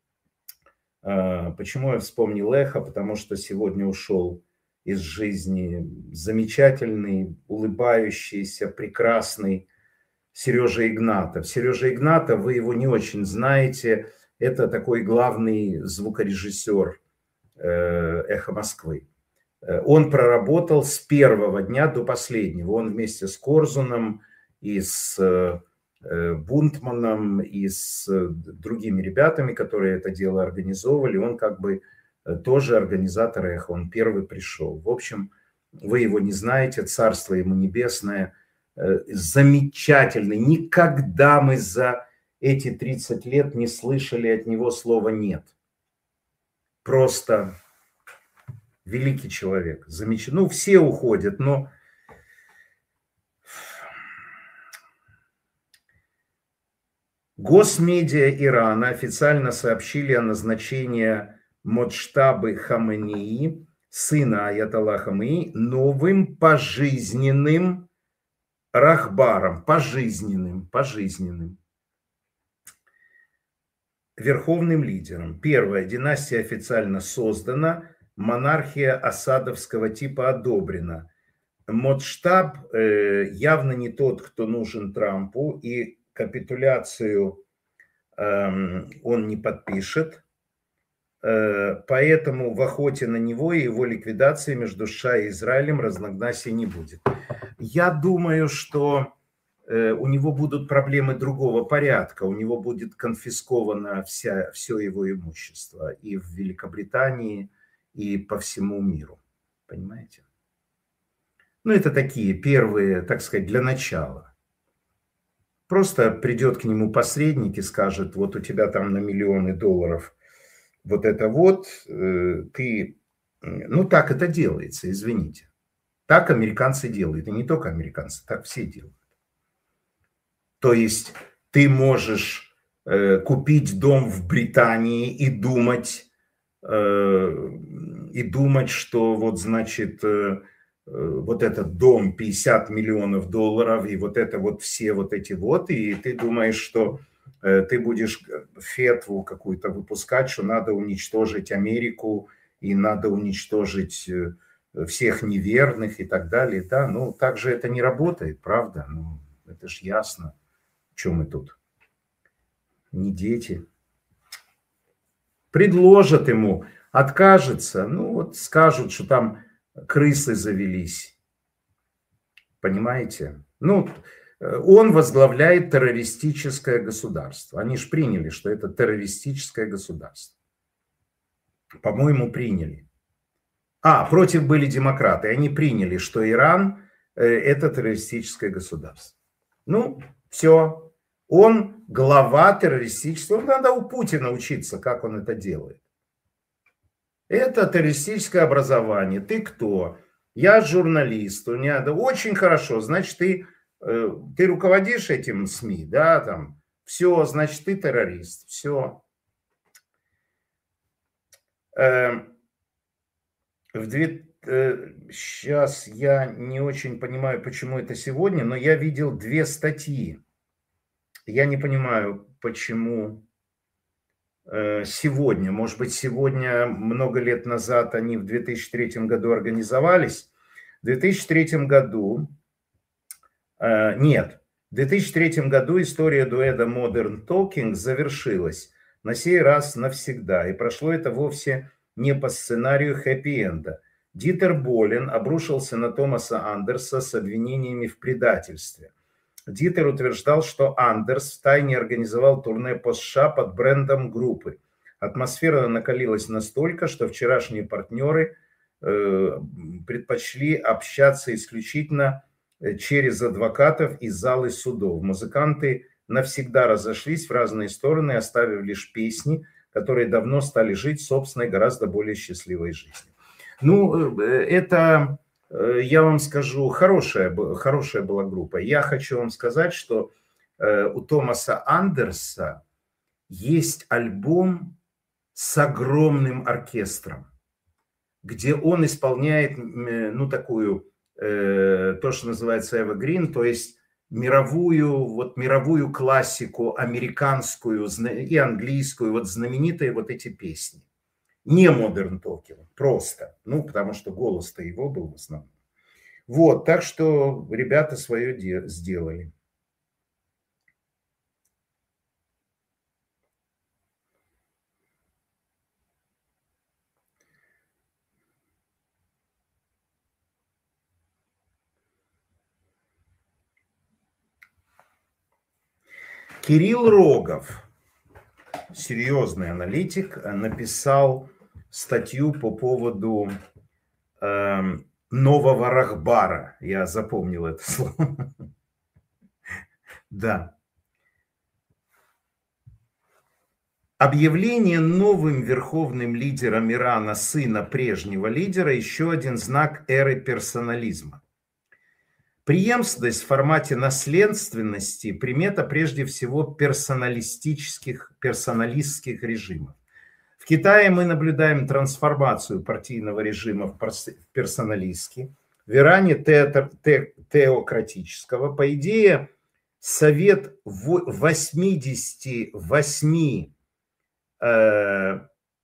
[SPEAKER 1] Почему я вспомнил «Эхо»? Потому что сегодня ушел из жизни замечательный, улыбающийся, прекрасный Сережа Игнатов. Сережа Игнатов, вы его не очень знаете, это такой главный звукорежиссер «Эхо Москвы». Он проработал с первого дня до последнего. Он вместе с Корзуном и с Бунтманом и с другими ребятами, которые это дело организовывали, он как бы тоже организатор «Эхо», он первый пришел. В общем, вы его не знаете, царство ему небесное, замечательный. Никогда мы за эти тридцать лет не слышали от него слова «нет». Просто великий человек, замечательный. Ну, все уходят, но... Госмедиа Ирана официально сообщили о назначении Моджтабы Хаминеи, сына Аятолла Хаминеи, новым пожизненным рахбаром, пожизненным, пожизненным, верховным лидером. Первая династия официально создана, монархия асадовского типа одобрена. Моджтаб э, явно не тот, кто нужен Трампу, и капитуляцию э, он не подпишет, э, поэтому в охоте на него и его ликвидации между США и Израилем разногласий не будет. Я думаю, что э, у него будут проблемы другого порядка, у него будет конфисковано вся, все его имущество и в Великобритании, и по всему миру, понимаете? Ну, это такие первые, так сказать, для начала. Просто придет к нему посредник и скажет, вот у тебя там на миллионы долларов вот это вот, э, ты... Ну, так это делается, извините. Так американцы делают, и не только американцы, так все делают. То есть ты можешь э, купить дом в Британии и думать, э, и думать, что вот, значит... Э, вот этот дом пятьдесят миллионов долларов, и вот это вот все вот эти вот, и ты думаешь, что э, ты будешь фетву какую-то выпускать, что надо уничтожить Америку, и надо уничтожить э, всех неверных и так далее. Да, ну, так же это не работает, правда? Ну, это ж ясно, в чем мы тут. Не дети. Предложат ему, откажется, ну, вот скажут, что там крысы завелись. Понимаете? Ну, он возглавляет террористическое государство. Они же приняли, что это террористическое государство. По-моему, приняли. А, против были демократы. Они приняли, что Иран – это террористическое государство. Ну, все. Он глава террористического. Надо у Путина учиться, как он это делает. Это террористическое образование. Ты кто? Я журналист. У меня да, очень хорошо. Значит, ты, э, ты руководишь этим СМИ, да, там. Все, значит, ты террорист. Все. Э, в две, э, сейчас я не очень понимаю, почему это сегодня, но я видел две статьи. Я не понимаю, почему э, сегодня. Может быть, сегодня, много лет назад, они в две тысячи третьем году организовались. В две тысячи третьем году, э, нет, в две тысячи третьем году история дуэта Modern Talking завершилась. На сей раз навсегда. И прошло это вовсе не по сценарию хэппи-энда. Дитер Болен обрушился на Томаса Андерса с обвинениями в предательстве. Дитер утверждал, что Андерс втайне организовал турне по США под брендом группы. Атмосфера накалилась настолько, что вчерашние партнеры э, предпочли общаться исключительно через адвокатов и залы судов. Музыканты навсегда разошлись в разные стороны, оставив лишь песни, которые давно стали жить собственной, гораздо более счастливой жизнью. Ну, это, я вам скажу, хорошая, хорошая была группа. Я хочу вам сказать, что у Томаса Андерса есть альбом с огромным оркестром, где он исполняет, ну, такую, то, что называется evergreen, то есть мировую, вот мировую классику, американскую и английскую, вот знаменитые вот эти песни. Не Modern Talking, просто. Ну, потому что голос-то его был в основном. Вот, так что ребята свое де- сделали. Кирилл Рогов, серьезный аналитик, написал статью по поводу э, нового Рахбара. Я запомнил это слово. Да. Объявление новым верховным лидером Ирана сына прежнего лидера – еще один знак эры персонализма. Преемственность в формате наследственности – примета прежде всего персоналистических, персоналистских режимов. В Китае мы наблюдаем трансформацию партийного режима в персоналистский, в Иране те, те, теократического. По идее, совет восьмидесяти восьми э,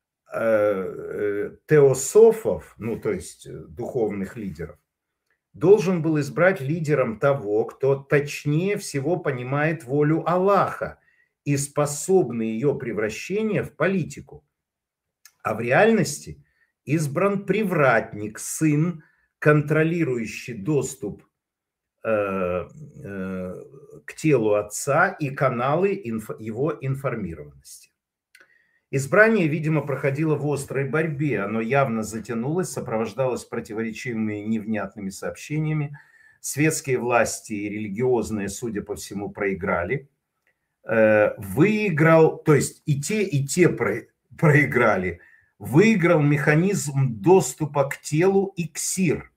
[SPEAKER 1] э, теософов, ну то есть духовных лидеров, должен был избрать лидером того, кто точнее всего понимает волю Аллаха и способный ее превращение в политику. А в реальности избран привратник, сын, контролирующий доступ э, э, к телу отца и каналы инф, его информированности. Избрание, видимо, проходило в острой борьбе. Оно явно затянулось, сопровождалось противоречивыми невнятными сообщениями. Светские власти и религиозные, судя по всему, проиграли. Выиграл, то есть и те, и те проиграли. Выиграл механизм доступа к телу и ксир.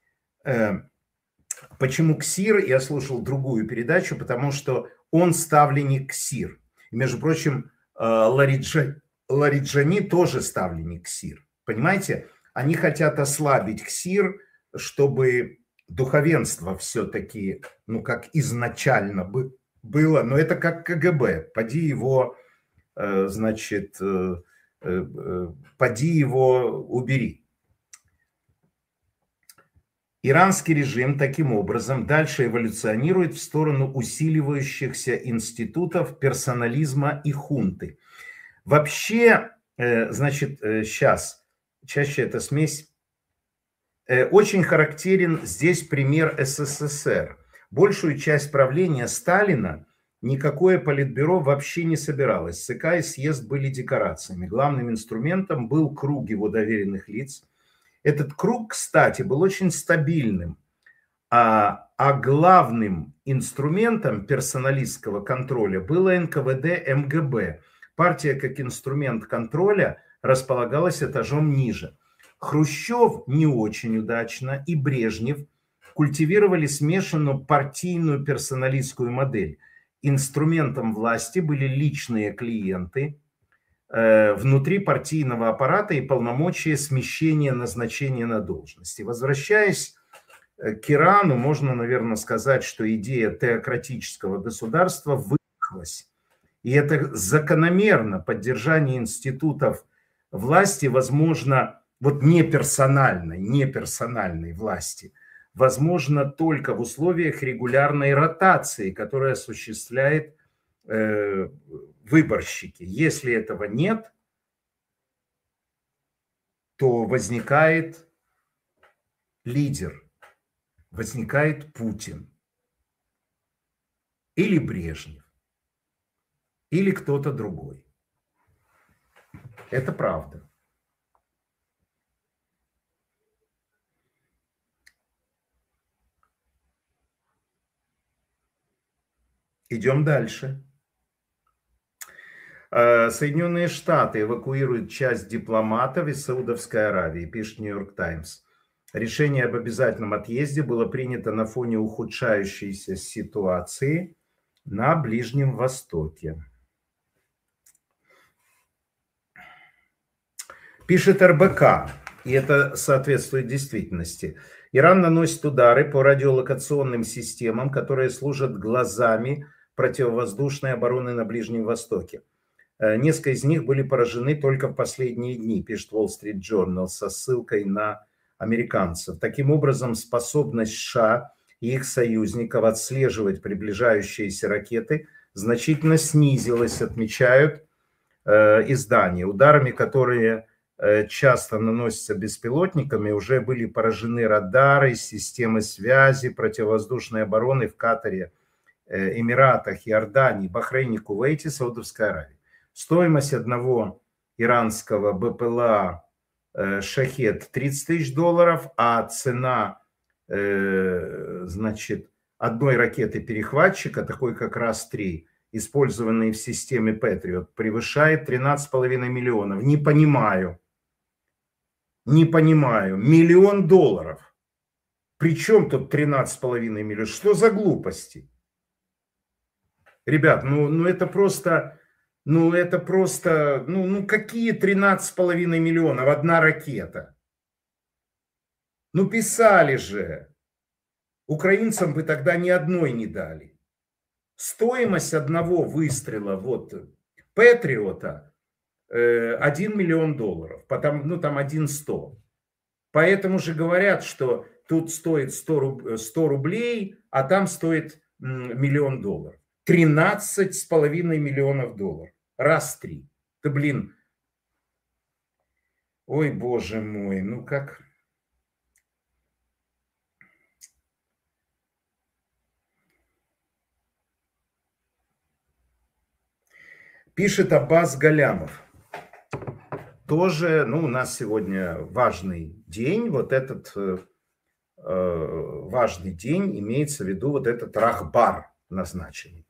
[SPEAKER 1] Почему ксир? Я слушал другую передачу, потому что он ставленник ксир. Между прочим, Лариджани, Лариджани тоже ставленник ксир. Понимаете? Они хотят ослабить ксир, чтобы духовенство все-таки, ну, как изначально бы было. Но это как КГБ. Поди его, значит, поди его убери. Иранский режим таким образом дальше эволюционирует в сторону усиливающихся институтов персонализма и хунты. Вообще, значит, сейчас, чаще это смесь Очень характерен здесь пример СССР. Большую часть правления Сталина никакое политбюро вообще не собиралось. ЦК и съезд были декорациями. Главным инструментом был круг его доверенных лиц. Этот круг, кстати, был очень стабильным. А, а главным инструментом персоналистского контроля было эн ка вэ дэ эм гэ бэ. Партия как инструмент контроля располагалась этажом ниже. Хрущев не очень удачно и Брежнев культивировали смешанную партийную персоналистскую модель. Инструментом власти были личные клиенты э, внутри партийного аппарата и полномочия смещения назначения на должности. Возвращаясь к Ирану, можно, наверное, сказать, что идея теократического государства выдохлась. И это закономерно. Поддержание институтов власти, возможно, вот не персональной, не персональной власти, возможно только в условиях регулярной ротации, которую осуществляет э, выборщики. Если этого нет, то возникает лидер, возникает Путин или Брежнев, или кто-то другой. Это правда. Идем дальше. Соединенные Штаты эвакуируют часть дипломатов из Саудовской Аравии, пишет Нью-Йорк Таймс. Решение об обязательном отъезде было принято на фоне ухудшающейся ситуации на Ближнем Востоке. Пишет эр бэ ка, и это соответствует действительности. Иран наносит удары по радиолокационным системам, которые служат глазами противовоздушной обороны на Ближнем Востоке. Несколько из них были поражены только в последние дни, пишет Wall Street Journal со ссылкой на американцев. Таким образом, способность США и их союзников отслеживать приближающиеся ракеты значительно снизилась, отмечают э, издания. Ударами, которые э, часто наносятся беспилотниками, уже были поражены радары, системы связи, противовоздушной обороны в Катаре, э, Эмиратах, Иордании, Бахрейне, Кувейте, Саудовской Аравии. Стоимость одного иранского бэ пэ эл а «Шахед» тридцать тысяч долларов, а цена, значит, одной ракеты-перехватчика, такой как РАС-три, использованной в системе Патриот, превышает тринадцать с половиной миллионов. Не понимаю. Не понимаю. Миллион долларов. Причем тут тринадцать с половиной миллионов? Что за глупости? Ребят, ну, ну это просто... Ну, это просто, ну, ну какие тринадцать с половиной миллионов, одна ракета? Ну, писали же. Украинцам бы тогда ни одной не дали. Стоимость одного выстрела, вот, Патриота, один миллион долларов, потом, ну, там один сто. Поэтому же говорят, что тут стоит сто рублей, а там стоит миллион долларов. тринадцать с половиной миллионов долларов. Раз три. Да блин. Ой, боже мой. Ну как... Пишет Аббас Галямов. Тоже, ну, у нас сегодня важный день. Вот этот э, важный день имеется в виду вот этот Рахбар назначенный.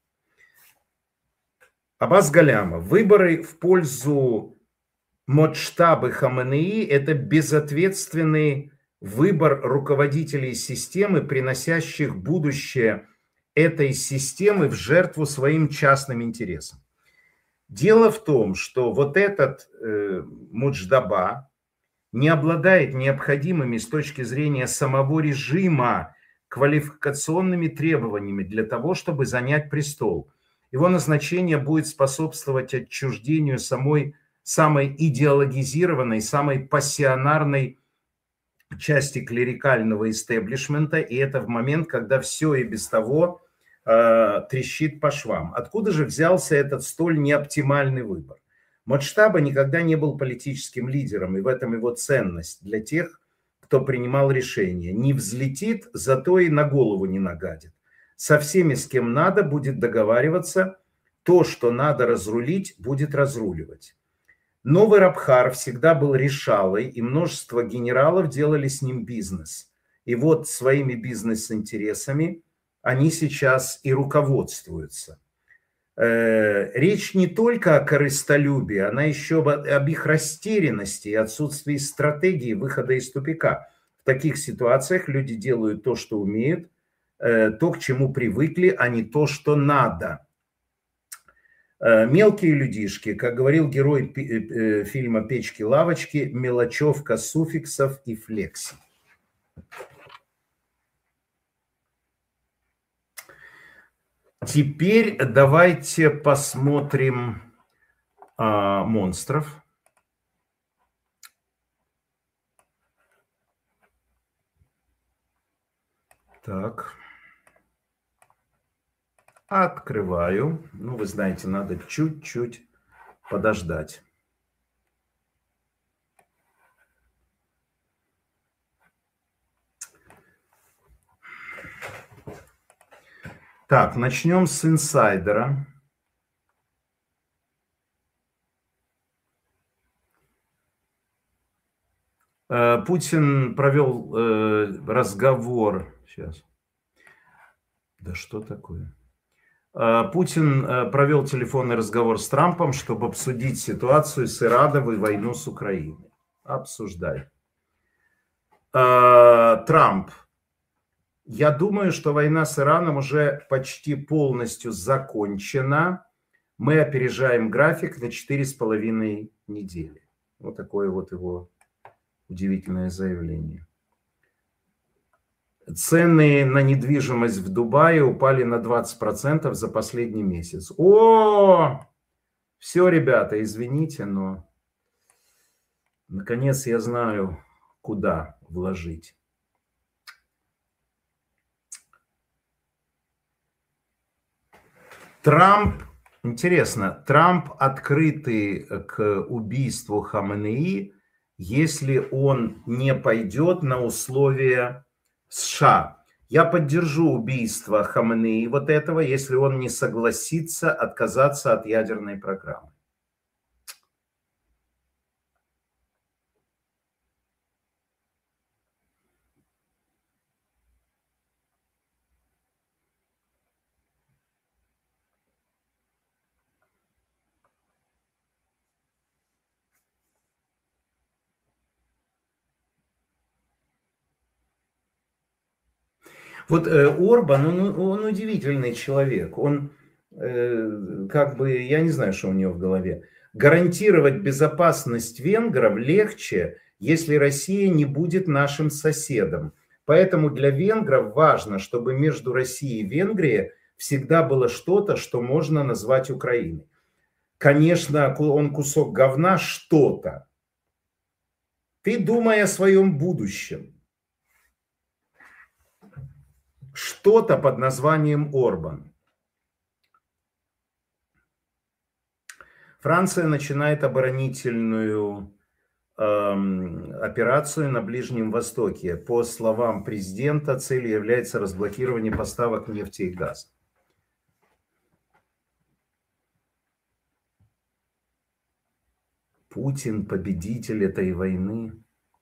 [SPEAKER 1] Аббас Галямов. Выборы в пользу Моджтабы Хаменеи – это безответственный выбор руководителей системы, приносящих будущее этой системы в жертву своим частным интересам. Дело в том, что вот этот э, Мудждаба не обладает необходимыми с точки зрения самого режима квалификационными требованиями для того, чтобы занять престол. Его назначение будет способствовать отчуждению самой, самой идеологизированной, самой пассионарной части клерикального истеблишмента, и это в момент, когда все и без того э, трещит по швам. Откуда же взялся этот столь неоптимальный выбор? Моджтаба никогда не был политическим лидером, и в этом его ценность для тех, кто принимал решение. Не взлетит, зато и на голову не нагадит. Со всеми, с кем надо, будет договариваться. То, что надо разрулить, будет разруливать. Новый Рабхар всегда был решалой, и множество генералов делали с ним бизнес. И вот своими бизнес-интересами они сейчас и руководствуются. Речь не только о корыстолюбии, она еще об их растерянности и отсутствии стратегии выхода из тупика. В таких ситуациях люди делают то, что умеют, то, к чему привыкли, а не то, что надо. Мелкие людишки, как говорил герой фильма «Печки-лавочки», мелочевка суффиксов и флексий. Теперь давайте посмотрим а, монстров. Так. Открываю. Ну, вы знаете, надо чуть-чуть подождать. Так, начнем с инсайдера. Путин провел разговор. Сейчас. Да что такое? Путин провел телефонный разговор с Трампом, чтобы обсудить ситуацию с Ираном и войну с Украиной. Обсуждай. Трамп. Я думаю, что война с Ираном уже почти полностью закончена. Мы опережаем график на четыре с половиной недели. Вот такое вот его удивительное заявление. Цены на недвижимость в Дубае упали на двадцать процентов за последний месяц. О! Все, ребята, извините, но наконец я знаю, куда вложить. Трамп, интересно, Трамп открытый к убийству Хаменеи, если он не пойдет на условия США. Я поддержу убийство Хаменеи вот этого, если он не согласится отказаться от ядерной программы. Вот э, Орбан, он, он удивительный человек. Он, э, как бы, я не знаю, что у него в голове. Гарантировать безопасность венгров легче, если Россия не будет нашим соседом. Поэтому для венгров важно, чтобы между Россией и Венгрией всегда было что-то, что можно назвать Украиной. Конечно, он кусок говна, что-то. Ты думай о своем будущем. Что-то под названием Орбан. Франция начинает оборонительную э, операцию на Ближнем Востоке. По словам президента, целью является разблокирование поставок нефти и газа. Путин победитель этой войны.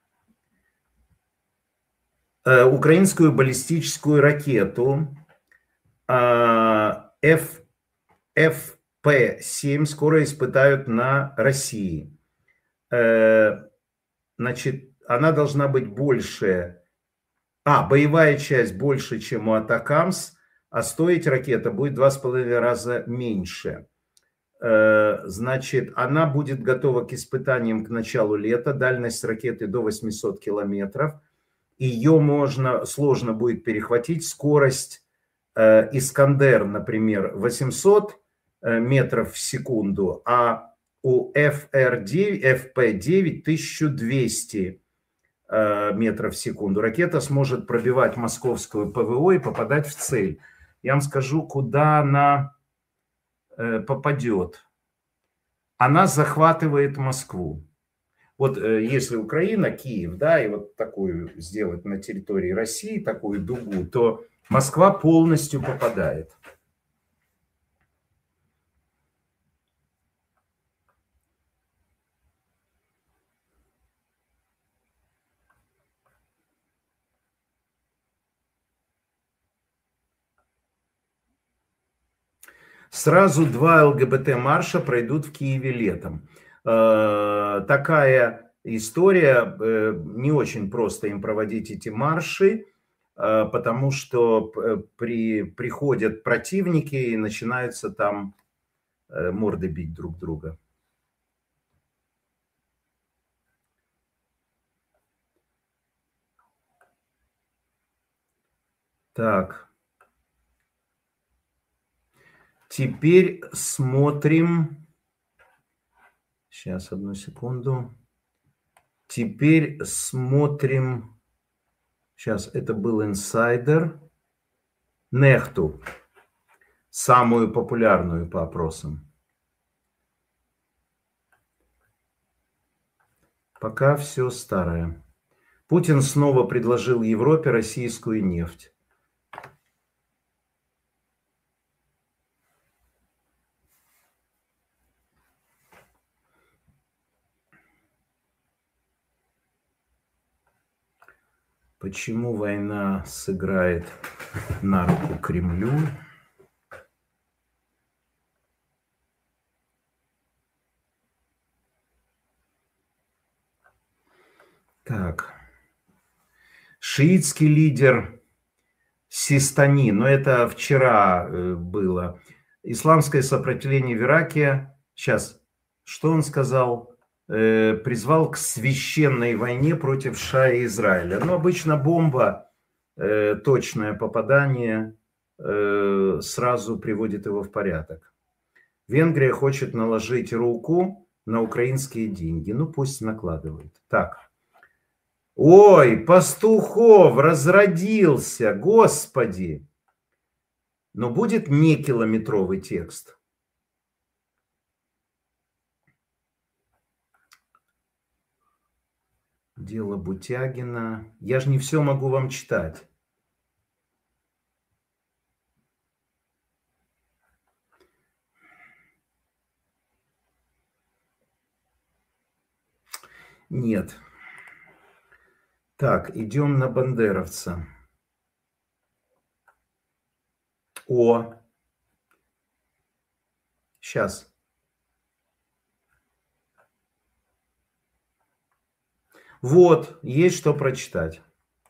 [SPEAKER 1] Украинскую баллистическую ракету эф пэ семь скоро испытают на России. Значит, она должна быть больше, а, боевая часть больше, чем у Атакамс, а стоить ракета будет в два с половиной раза меньше. Значит, она будет готова к испытаниям к началу лета, дальность ракеты до восьмисот километров. Ее можно, сложно будет перехватить. Скорость э, Искандер, например, восемьсот метров в секунду, а у эф эр девять, эф пэ девять тысяча двести э, метров в секунду. Ракета сможет пробивать московскую пэ вэ о и попадать в цель. Я вам скажу, куда она э, попадет. Она захватывает Москву. Вот если Украина, Киев, да, и вот такую сделать на территории России, такую дугу, то Москва полностью попадает. Сразу два ЛГБТ-марша пройдут в Киеве летом. Такая история, не очень просто им проводить эти марши, потому что при, приходят противники и начинаются там морды бить друг друга. Так. Теперь смотрим. Сейчас, одну секунду. Теперь смотрим. Сейчас, это был инсайдер. Нехту. Самую популярную по опросам. Пока все старое. Путин снова предложил Европе российскую нефть. Почему война сыграет на руку Кремлю? Так. Шиитский лидер Систани, но это вчера было. Исламское сопротивление в Ираке. Сейчас, что он сказал? Э, призвал к священной войне против США и Израиля. Но обычно бомба, э, точное попадание, э, сразу приводит его в порядок. Венгрия хочет наложить руку на украинские деньги. Ну, пусть накладывает. Так. Ой, Пастухов разродился, господи. Но будет не километровый текст. Дело Бутягина. Я же не все могу вам читать. Нет. Так, идем на бандеровца. О. Сейчас. Вот, есть что прочитать.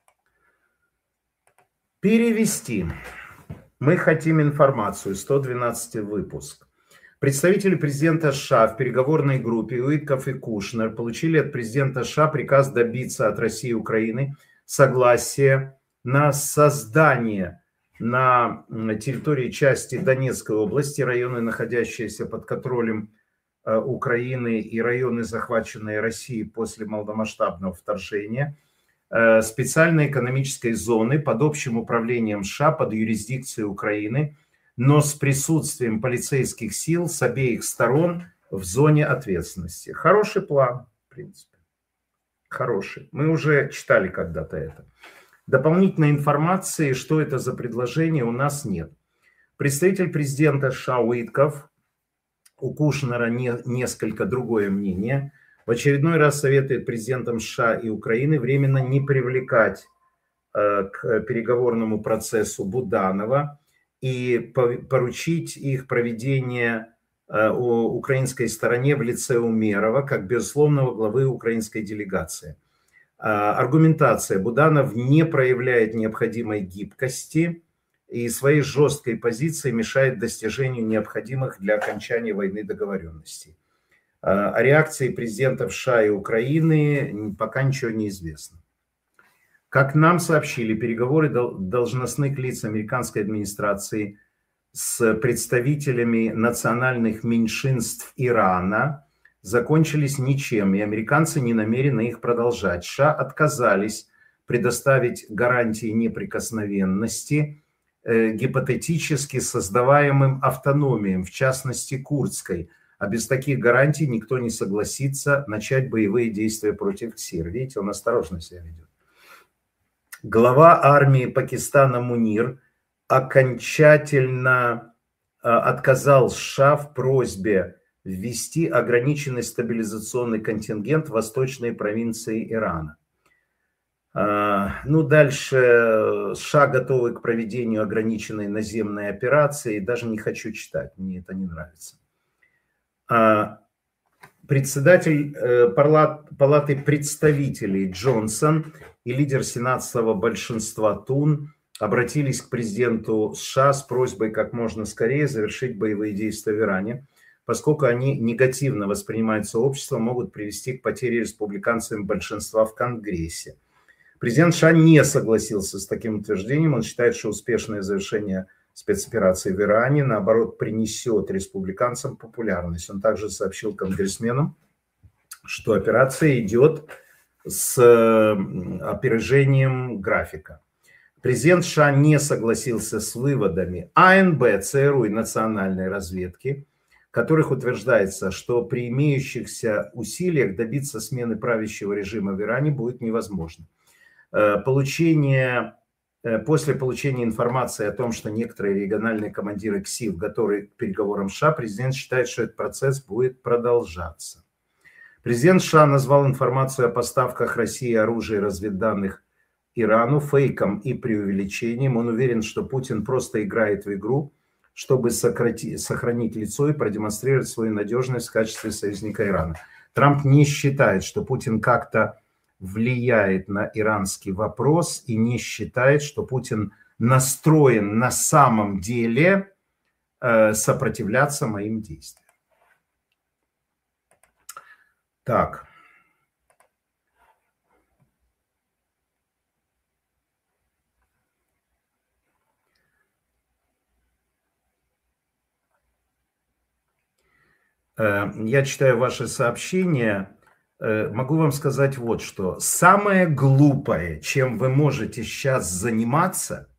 [SPEAKER 1] Перевести. Мы хотим информацию. сто двенадцатый выпуск. Представители президента США в переговорной группе Уитков и Кушнер получили от президента США приказ добиться от России и Украины согласия на создание на территории части Донецкой области, районы, находящиеся под контролем Украины, и районы, захваченные Россией после маломасштабного вторжения, специальной экономической зоны под общим управлением США, под юрисдикцией Украины, но с присутствием полицейских сил с обеих сторон в зоне ответственности. Хороший план, в принципе. Хороший. Мы уже читали когда-то это. Дополнительной информации, что это за предложение, у нас нет. Представитель президента США Уитков, у Кушнера не, несколько другое мнение, в очередной раз советует президентам США и Украины временно не привлекать э, к переговорному процессу Буданова и поручить их проведение э, украинской стороне в лице Умерова, как безусловного главы украинской делегации. Э, аргументация: Буданов не проявляет необходимой гибкости и своей жесткой позиции мешает достижению необходимых для окончания войны договоренностей. О реакции президентов США и Украины пока ничего не известно. Как нам сообщили, переговоры должностных лиц американской администрации с представителями национальных меньшинств Ирана закончились ничем, и американцы не намерены их продолжать. США отказались предоставить гарантии неприкосновенности гипотетически создаваемым автономиям, в частности курдской, А без таких гарантий никто не согласится начать боевые действия против КСИР. Видите, он осторожно себя ведет. Глава армии Пакистана Мунир окончательно отказал США в просьбе ввести ограниченный стабилизационный контингент в восточные провинции Ирана. Ну, дальше США готовы к проведению ограниченной наземной операции. Даже не хочу читать, мне это не нравится. Председатель Палаты представителей Джонсон и лидер сенатского большинства Тун обратились к президенту США с просьбой как можно скорее завершить боевые действия в Иране, поскольку они негативно воспринимаются обществом, могут привести к потере республиканцами большинства в Конгрессе. Президент США не согласился с таким утверждением. Он считает, что успешное завершение спецоперации в Иране, наоборот, принесет республиканцам популярность. Он также сообщил конгрессменам, что операция идет с опережением графика. Президент США не согласился с выводами АНБ, ЦРУ и национальной разведки, в которых утверждается, что при имеющихся усилиях добиться смены правящего режима в Иране будет невозможно. Получение, после получения информации о том, что некоторые региональные командиры КСИФ готовы к переговорам США, президент считает, что этот процесс будет продолжаться. Президент США назвал информацию о поставках России оружия и разведданных Ирану фейком и преувеличением. Он уверен, что Путин просто играет в игру, чтобы сократить, сохранить лицо и продемонстрировать свою надежность в качестве союзника Ирана. Трамп не считает, что Путин как-то влияет на иранский вопрос и не считает, что Путин настроен на самом деле э, сопротивляться моим действиям. Так. Э, я читаю ваши сообщения. Могу вам сказать вот что. Самое глупое, чем вы можете сейчас заниматься,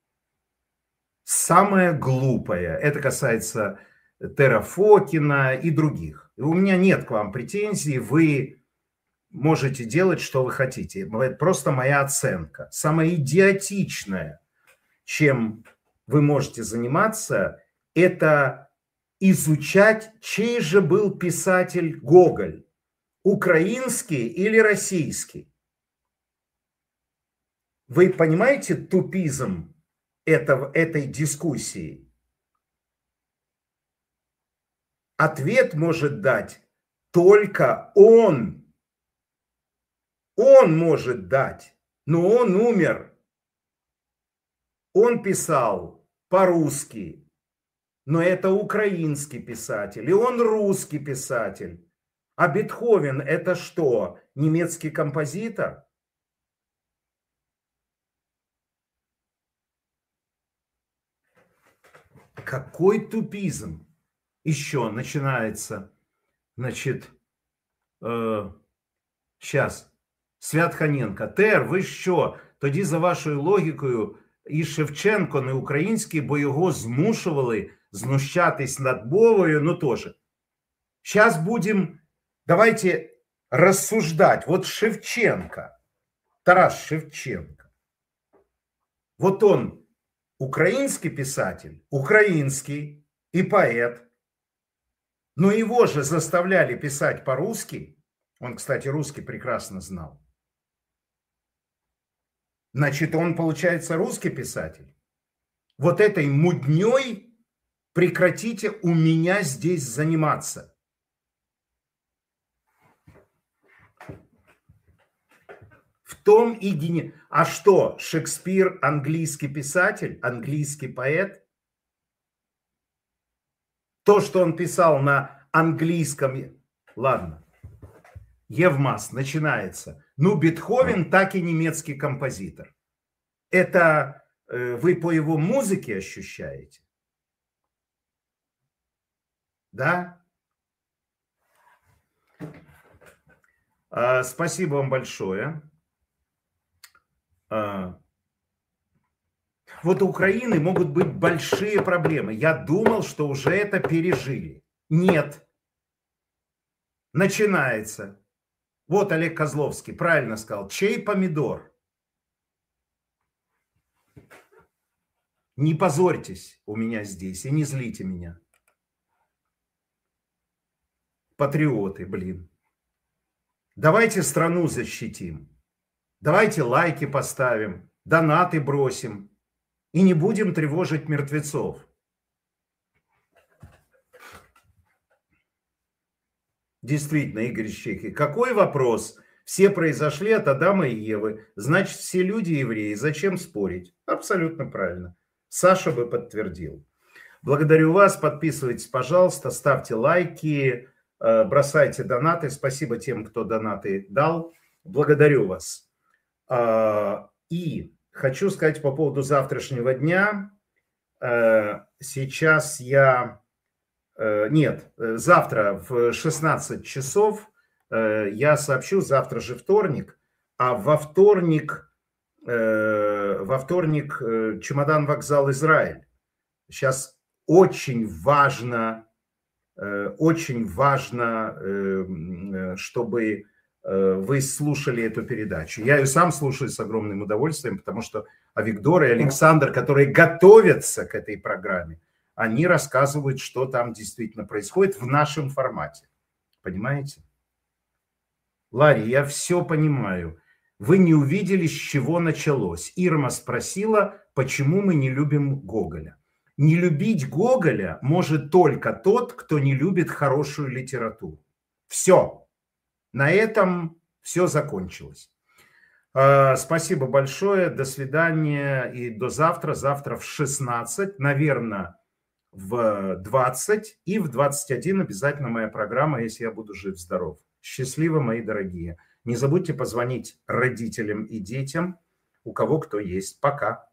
[SPEAKER 1] самое глупое, это касается Тера Фокина и других. У меня нет к вам претензий, вы можете делать, что вы хотите. Это просто моя оценка. Самое идиотичное, чем вы можете заниматься, это изучать, чей же был писатель Гоголь. Украинский или российский? Вы понимаете тупизм этого, этой дискуссии? Ответ может дать только он. Он может дать, но он умер. Он писал по-русски, но это украинский писатель, и он русский писатель. А Бетховен это что? Немецкий композитор? Какой тупизм еще начинается? Значит, э, сейчас. Святханенко. Тер, ви що? Тоді за вашою логікою і Шевченко не український, бо його змушували знущатись над мовою, ну тоже. Сейчас будем... Давайте рассуждать. Вот Шевченко, Тарас Шевченко. Вот он украинский писатель, украинский и поэт. Но его же заставляли писать по-русски. Он, кстати, русский прекрасно знал. Значит, он, получается, русский писатель. Вот этой мудней прекратите у меня здесь заниматься. В том и гени... А что, Шекспир английский писатель, английский поэт? То, что он писал на английском... Ладно. Евмаз, начинается. Ну, Бетховен так и немецкий композитор. Это э, вы по его музыке ощущаете? Да? А, спасибо вам большое. А, вот у Украины могут быть большие проблемы. Я думал, что уже это пережили. Нет. начинается. Вот Олег Козловский правильно сказал. Чей помидор? Не позорьтесь у меня здесь и не злите меня. Патриоты, блин. Давайте страну защитим. Давайте лайки поставим, донаты бросим. И не будем тревожить мертвецов. Действительно, Игорь Щеки, какой вопрос? Все произошли от Адама и Евы. Значит, все люди евреи. Зачем спорить? Абсолютно правильно. Саша бы подтвердил. Благодарю вас. Подписывайтесь, пожалуйста. Ставьте лайки. Бросайте донаты. Спасибо тем, кто донаты дал. Благодарю вас. И хочу сказать по поводу завтрашнего дня. Сейчас я... Нет, завтра в шестнадцать часов я сообщу, завтра же вторник, а во вторник, во вторник чемодан вокзал Израиль. Сейчас очень важно, очень важно, чтобы вы слушали эту передачу. Я ее сам слушаю с огромным удовольствием, потому что Авигдор и Александр, которые готовятся к этой программе, они рассказывают, что там действительно происходит в нашем формате. Понимаете? Ларри, я все понимаю. Вы не увидели, с чего началось. Ирма спросила, почему мы не любим Гоголя. Не любить Гоголя может только тот, кто не любит хорошую литературу. Все. На этом все закончилось. Спасибо большое. До свидания и до завтра. Завтра в шестнадцать, наверное, в двадцать и в двадцать один обязательно моя программа, если я буду жив-здоров. Счастливо, мои дорогие. Не забудьте позвонить родителям и детям, у кого кто есть. Пока.